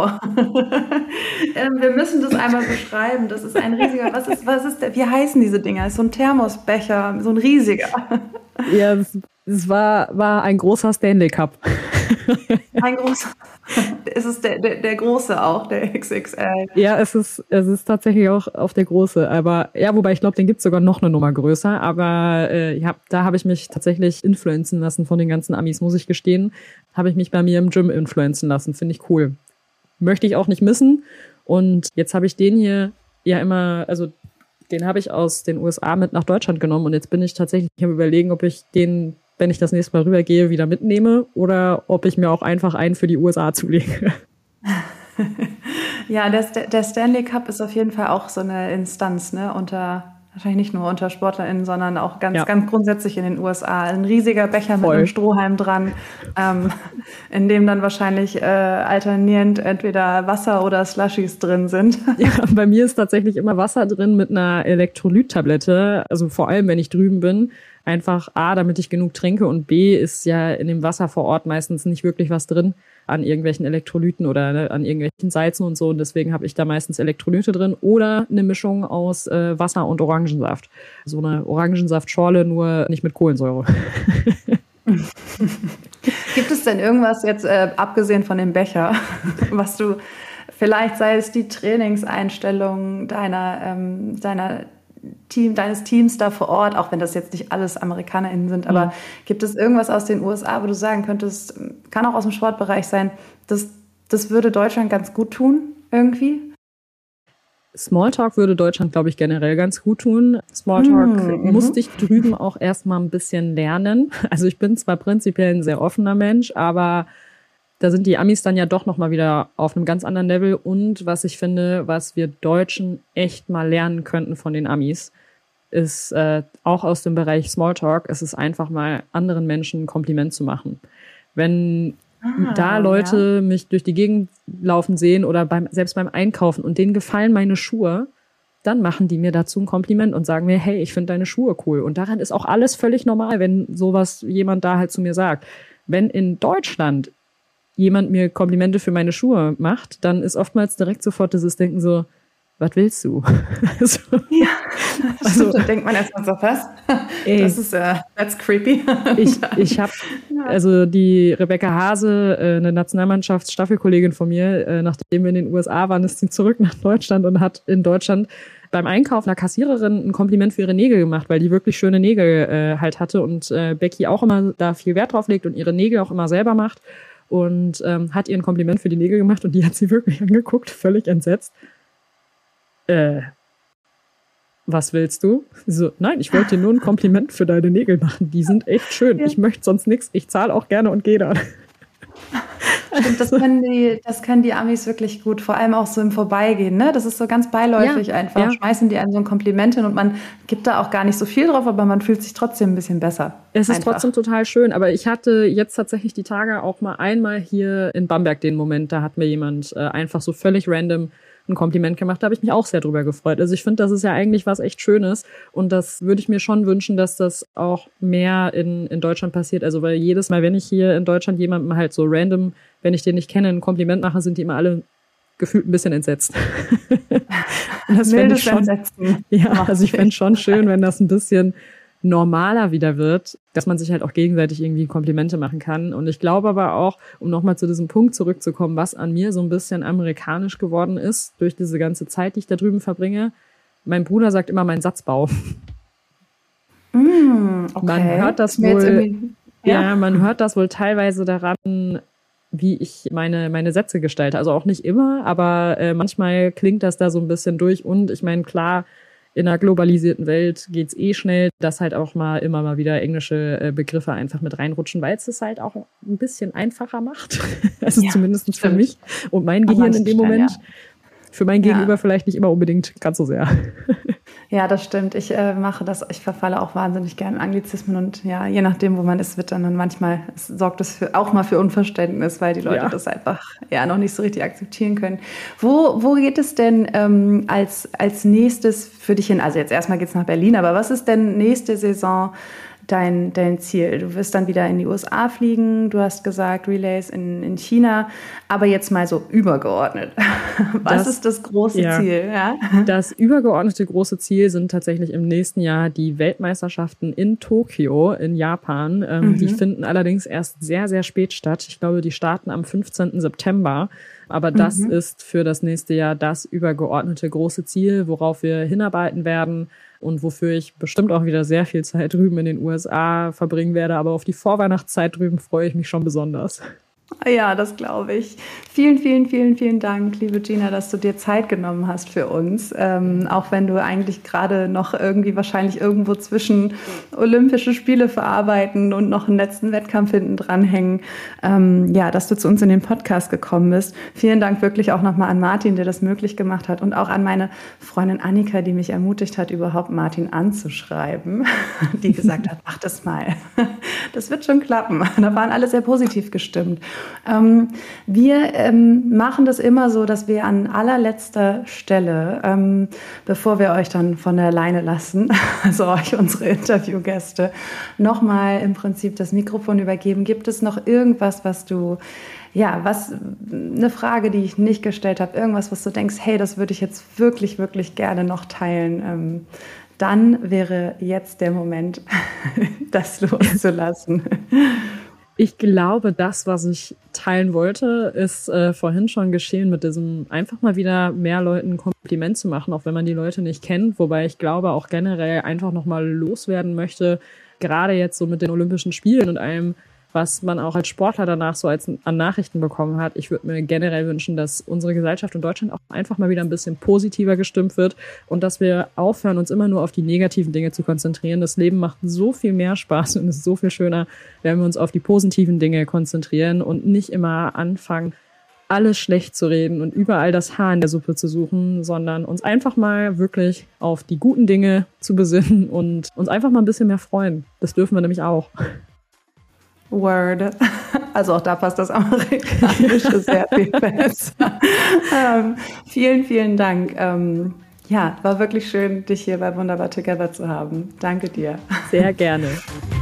Wir müssen das einmal beschreiben. Das ist ein riesiger, wie heißen diese Dinger? Das ist so ein Thermosbecher, so ein riesiger. Ja, es war ein großer Stanley Cup. Ein großer. Ist es der große auch, der XXL? Ja, es ist tatsächlich auch auf der große. Aber ja, wobei ich glaube, den gibt's sogar noch eine Nummer größer. Aber da habe ich mich tatsächlich influenzen lassen von den ganzen Amis, muss ich gestehen. Habe ich mich bei mir im Gym influenzen lassen. Finde ich cool. Möchte ich auch nicht missen. Und jetzt habe ich den hier ja immer, also den habe ich aus den USA mit nach Deutschland genommen. Und jetzt bin ich tatsächlich am Überlegen, ob ich den, wenn ich das nächste Mal rübergehe, wieder mitnehme oder ob ich mir auch einfach einen für die USA zulege. Ja, der Stanley Cup ist auf jeden Fall auch so eine Instanz, ne, unter Wahrscheinlich nicht nur unter SportlerInnen, sondern auch ganz grundsätzlich in den USA. Ein riesiger Becher Voll. mit einem Strohhalm dran, in dem dann wahrscheinlich alternierend entweder Wasser oder Slushies drin sind. Ja, bei mir ist tatsächlich immer Wasser drin mit einer Elektrolyttablette. Also vor allem, wenn ich drüben bin. Einfach A, damit ich genug trinke, und B, ist ja in dem Wasser vor Ort meistens nicht wirklich was drin an irgendwelchen Elektrolyten oder an irgendwelchen Salzen und so. Und deswegen habe ich da meistens Elektrolyte drin oder eine Mischung aus Wasser und Orangensaft. So eine Orangensaftschorle, nur nicht mit Kohlensäure. Gibt es denn irgendwas jetzt, abgesehen von dem Becher, was du vielleicht, sei es die Trainingseinstellung deines Teams da vor Ort, auch wenn das jetzt nicht alles AmerikanerInnen sind, aber gibt es irgendwas aus den USA, wo du sagen könntest, kann auch aus dem Sportbereich sein, das würde Deutschland ganz gut tun, irgendwie? Smalltalk würde Deutschland, glaube ich, generell ganz gut tun. Smalltalk musste ich drüben auch erstmal ein bisschen lernen. Also ich bin zwar prinzipiell ein sehr offener Mensch, aber da sind die Amis dann ja doch nochmal wieder auf einem ganz anderen Level. Und was ich finde, was wir Deutschen echt mal lernen könnten von den Amis, ist auch aus dem Bereich Smalltalk, es ist einfach mal anderen Menschen ein Kompliment zu machen. Wenn da Leute mich durch die Gegend laufen sehen oder selbst beim Einkaufen und denen gefallen meine Schuhe, dann machen die mir dazu ein Kompliment und sagen mir, hey, ich finde deine Schuhe cool. Und daran ist auch alles völlig normal, wenn sowas jemand da halt zu mir sagt. Wenn in Deutschland jemand mir Komplimente für meine Schuhe macht, dann ist oftmals direkt sofort dieses Denken so, was willst du? Also da denkt man erstmal so, was? Das ist, that's creepy. Ich habe, also die Rebecca Hase, eine Nationalmannschaftsstaffelkollegin von mir, nachdem wir in den USA waren, ist sie zurück nach Deutschland und hat in Deutschland beim Einkaufen einer Kassiererin ein Kompliment für ihre Nägel gemacht, weil die wirklich schöne Nägel halt hatte und Becky auch immer da viel Wert drauf legt und ihre Nägel auch immer selber macht und hat ihr ein Kompliment für die Nägel gemacht und die hat sie wirklich angeguckt, völlig entsetzt. Was willst du? So, nein, ich wollte dir nur ein Kompliment für deine Nägel machen. Die sind echt schön. Ja. Ich möchte sonst nichts. Ich zahle auch gerne und gehe da. Stimmt, das können die Amis wirklich gut, vor allem auch so im Vorbeigehen, ne? Das ist so ganz beiläufig einfach. Ja. Schmeißen die einem so ein Kompliment hin und man gibt da auch gar nicht so viel drauf, aber man fühlt sich trotzdem ein bisschen besser. Es ist trotzdem total schön, aber ich hatte jetzt tatsächlich die Tage auch mal einmal hier in Bamberg den Moment, da hat mir jemand einfach so völlig random ein Kompliment gemacht, da habe ich mich auch sehr drüber gefreut. Also ich finde, das ist ja eigentlich was echt Schönes und das würde ich mir schon wünschen, dass das auch mehr in Deutschland passiert. Also weil jedes Mal, wenn ich hier in Deutschland jemandem halt so random, wenn ich den nicht kenne, ein Kompliment mache, sind die immer alle gefühlt ein bisschen entsetzt. Und das fände ich schon, also ich fände es schon schön, wenn das ein bisschen normaler wieder wird, dass man sich halt auch gegenseitig irgendwie Komplimente machen kann. Und ich glaube aber auch, um nochmal zu diesem Punkt zurückzukommen, was an mir so ein bisschen amerikanisch geworden ist, durch diese ganze Zeit, die ich da drüben verbringe. Mein Bruder sagt immer mein Satzbau. Okay. Man hört das wohl, man hört das wohl teilweise daran, wie ich meine Sätze gestalte. Also auch nicht immer, aber manchmal klingt das da so ein bisschen durch. Und ich meine, klar, in einer globalisierten Welt geht's schnell, dass halt auch immer mal wieder englische Begriffe einfach mit reinrutschen, weil es es halt auch ein bisschen einfacher macht. Also zumindest für mich und mein Gehirn in dem Moment. Ja. Für mein Gegenüber vielleicht nicht immer unbedingt ganz so sehr. Ja, das stimmt. Ich mache das. Ich verfalle auch wahnsinnig gerne Anglizismen und ja, je nachdem, wo man ist, wird dann manchmal sorgt es auch mal für Unverständnis, weil die Leute das einfach noch nicht so richtig akzeptieren können. Wo geht es denn als nächstes für dich hin? Also jetzt erstmal geht's nach Berlin, aber was ist denn nächste Saison dein Ziel? Du wirst dann wieder in die USA fliegen, du hast gesagt Relays in China, aber jetzt mal so übergeordnet. Was ist das große Ziel? Ja? Das übergeordnete große Ziel sind tatsächlich im nächsten Jahr die Weltmeisterschaften in Tokio in Japan. Die finden allerdings erst sehr, sehr spät statt. Ich glaube, die starten am 15. September. Aber das ist für das nächste Jahr das übergeordnete große Ziel, worauf wir hinarbeiten werden und wofür ich bestimmt auch wieder sehr viel Zeit drüben in den USA verbringen werde. Aber auf die Vorweihnachtszeit drüben freue ich mich schon besonders. Ja, das glaube ich. Vielen, vielen, vielen, vielen Dank, liebe Gina, dass du dir Zeit genommen hast für uns. Auch wenn du eigentlich gerade noch irgendwie wahrscheinlich irgendwo zwischen Olympische Spiele verarbeiten und noch einen letzten Wettkampf hinten dranhängen, dass du zu uns in den Podcast gekommen bist. Vielen Dank wirklich auch nochmal an Martin, der das möglich gemacht hat, und auch an meine Freundin Annika, die mich ermutigt hat, überhaupt Martin anzuschreiben, die gesagt hat, mach das mal. Das wird schon klappen. Da waren alle sehr positiv gestimmt. Wir machen das immer so, dass wir an allerletzter Stelle, bevor wir euch dann von der Leine lassen, also euch unsere Interviewgäste, nochmal im Prinzip das Mikrofon übergeben. Gibt es noch irgendwas, eine Frage, die ich nicht gestellt habe, irgendwas, was du denkst, hey, das würde ich jetzt wirklich, wirklich gerne noch teilen, dann wäre jetzt der Moment, das loszulassen. Ich glaube, das, was ich teilen wollte, ist vorhin schon geschehen mit diesem einfach mal wieder mehr Leuten ein Kompliment zu machen, auch wenn man die Leute nicht kennt. Wobei ich glaube, auch generell einfach nochmal loswerden möchte, gerade jetzt so mit den Olympischen Spielen und allem, was man auch als Sportler danach so an Nachrichten bekommen hat. Ich würde mir generell wünschen, dass unsere Gesellschaft in Deutschland auch einfach mal wieder ein bisschen positiver gestimmt wird und dass wir aufhören, uns immer nur auf die negativen Dinge zu konzentrieren. Das Leben macht so viel mehr Spaß und ist so viel schöner, wenn wir uns auf die positiven Dinge konzentrieren und nicht immer anfangen, alles schlecht zu reden und überall das Haar in der Suppe zu suchen, sondern uns einfach mal wirklich auf die guten Dinge zu besinnen und uns einfach mal ein bisschen mehr freuen. Das dürfen wir nämlich auch. Word. Also auch da passt das Amerikanische sehr viel besser. Vielen, vielen Dank. War wirklich schön, dich hier bei Wunderbar Together zu haben. Danke dir. Sehr gerne.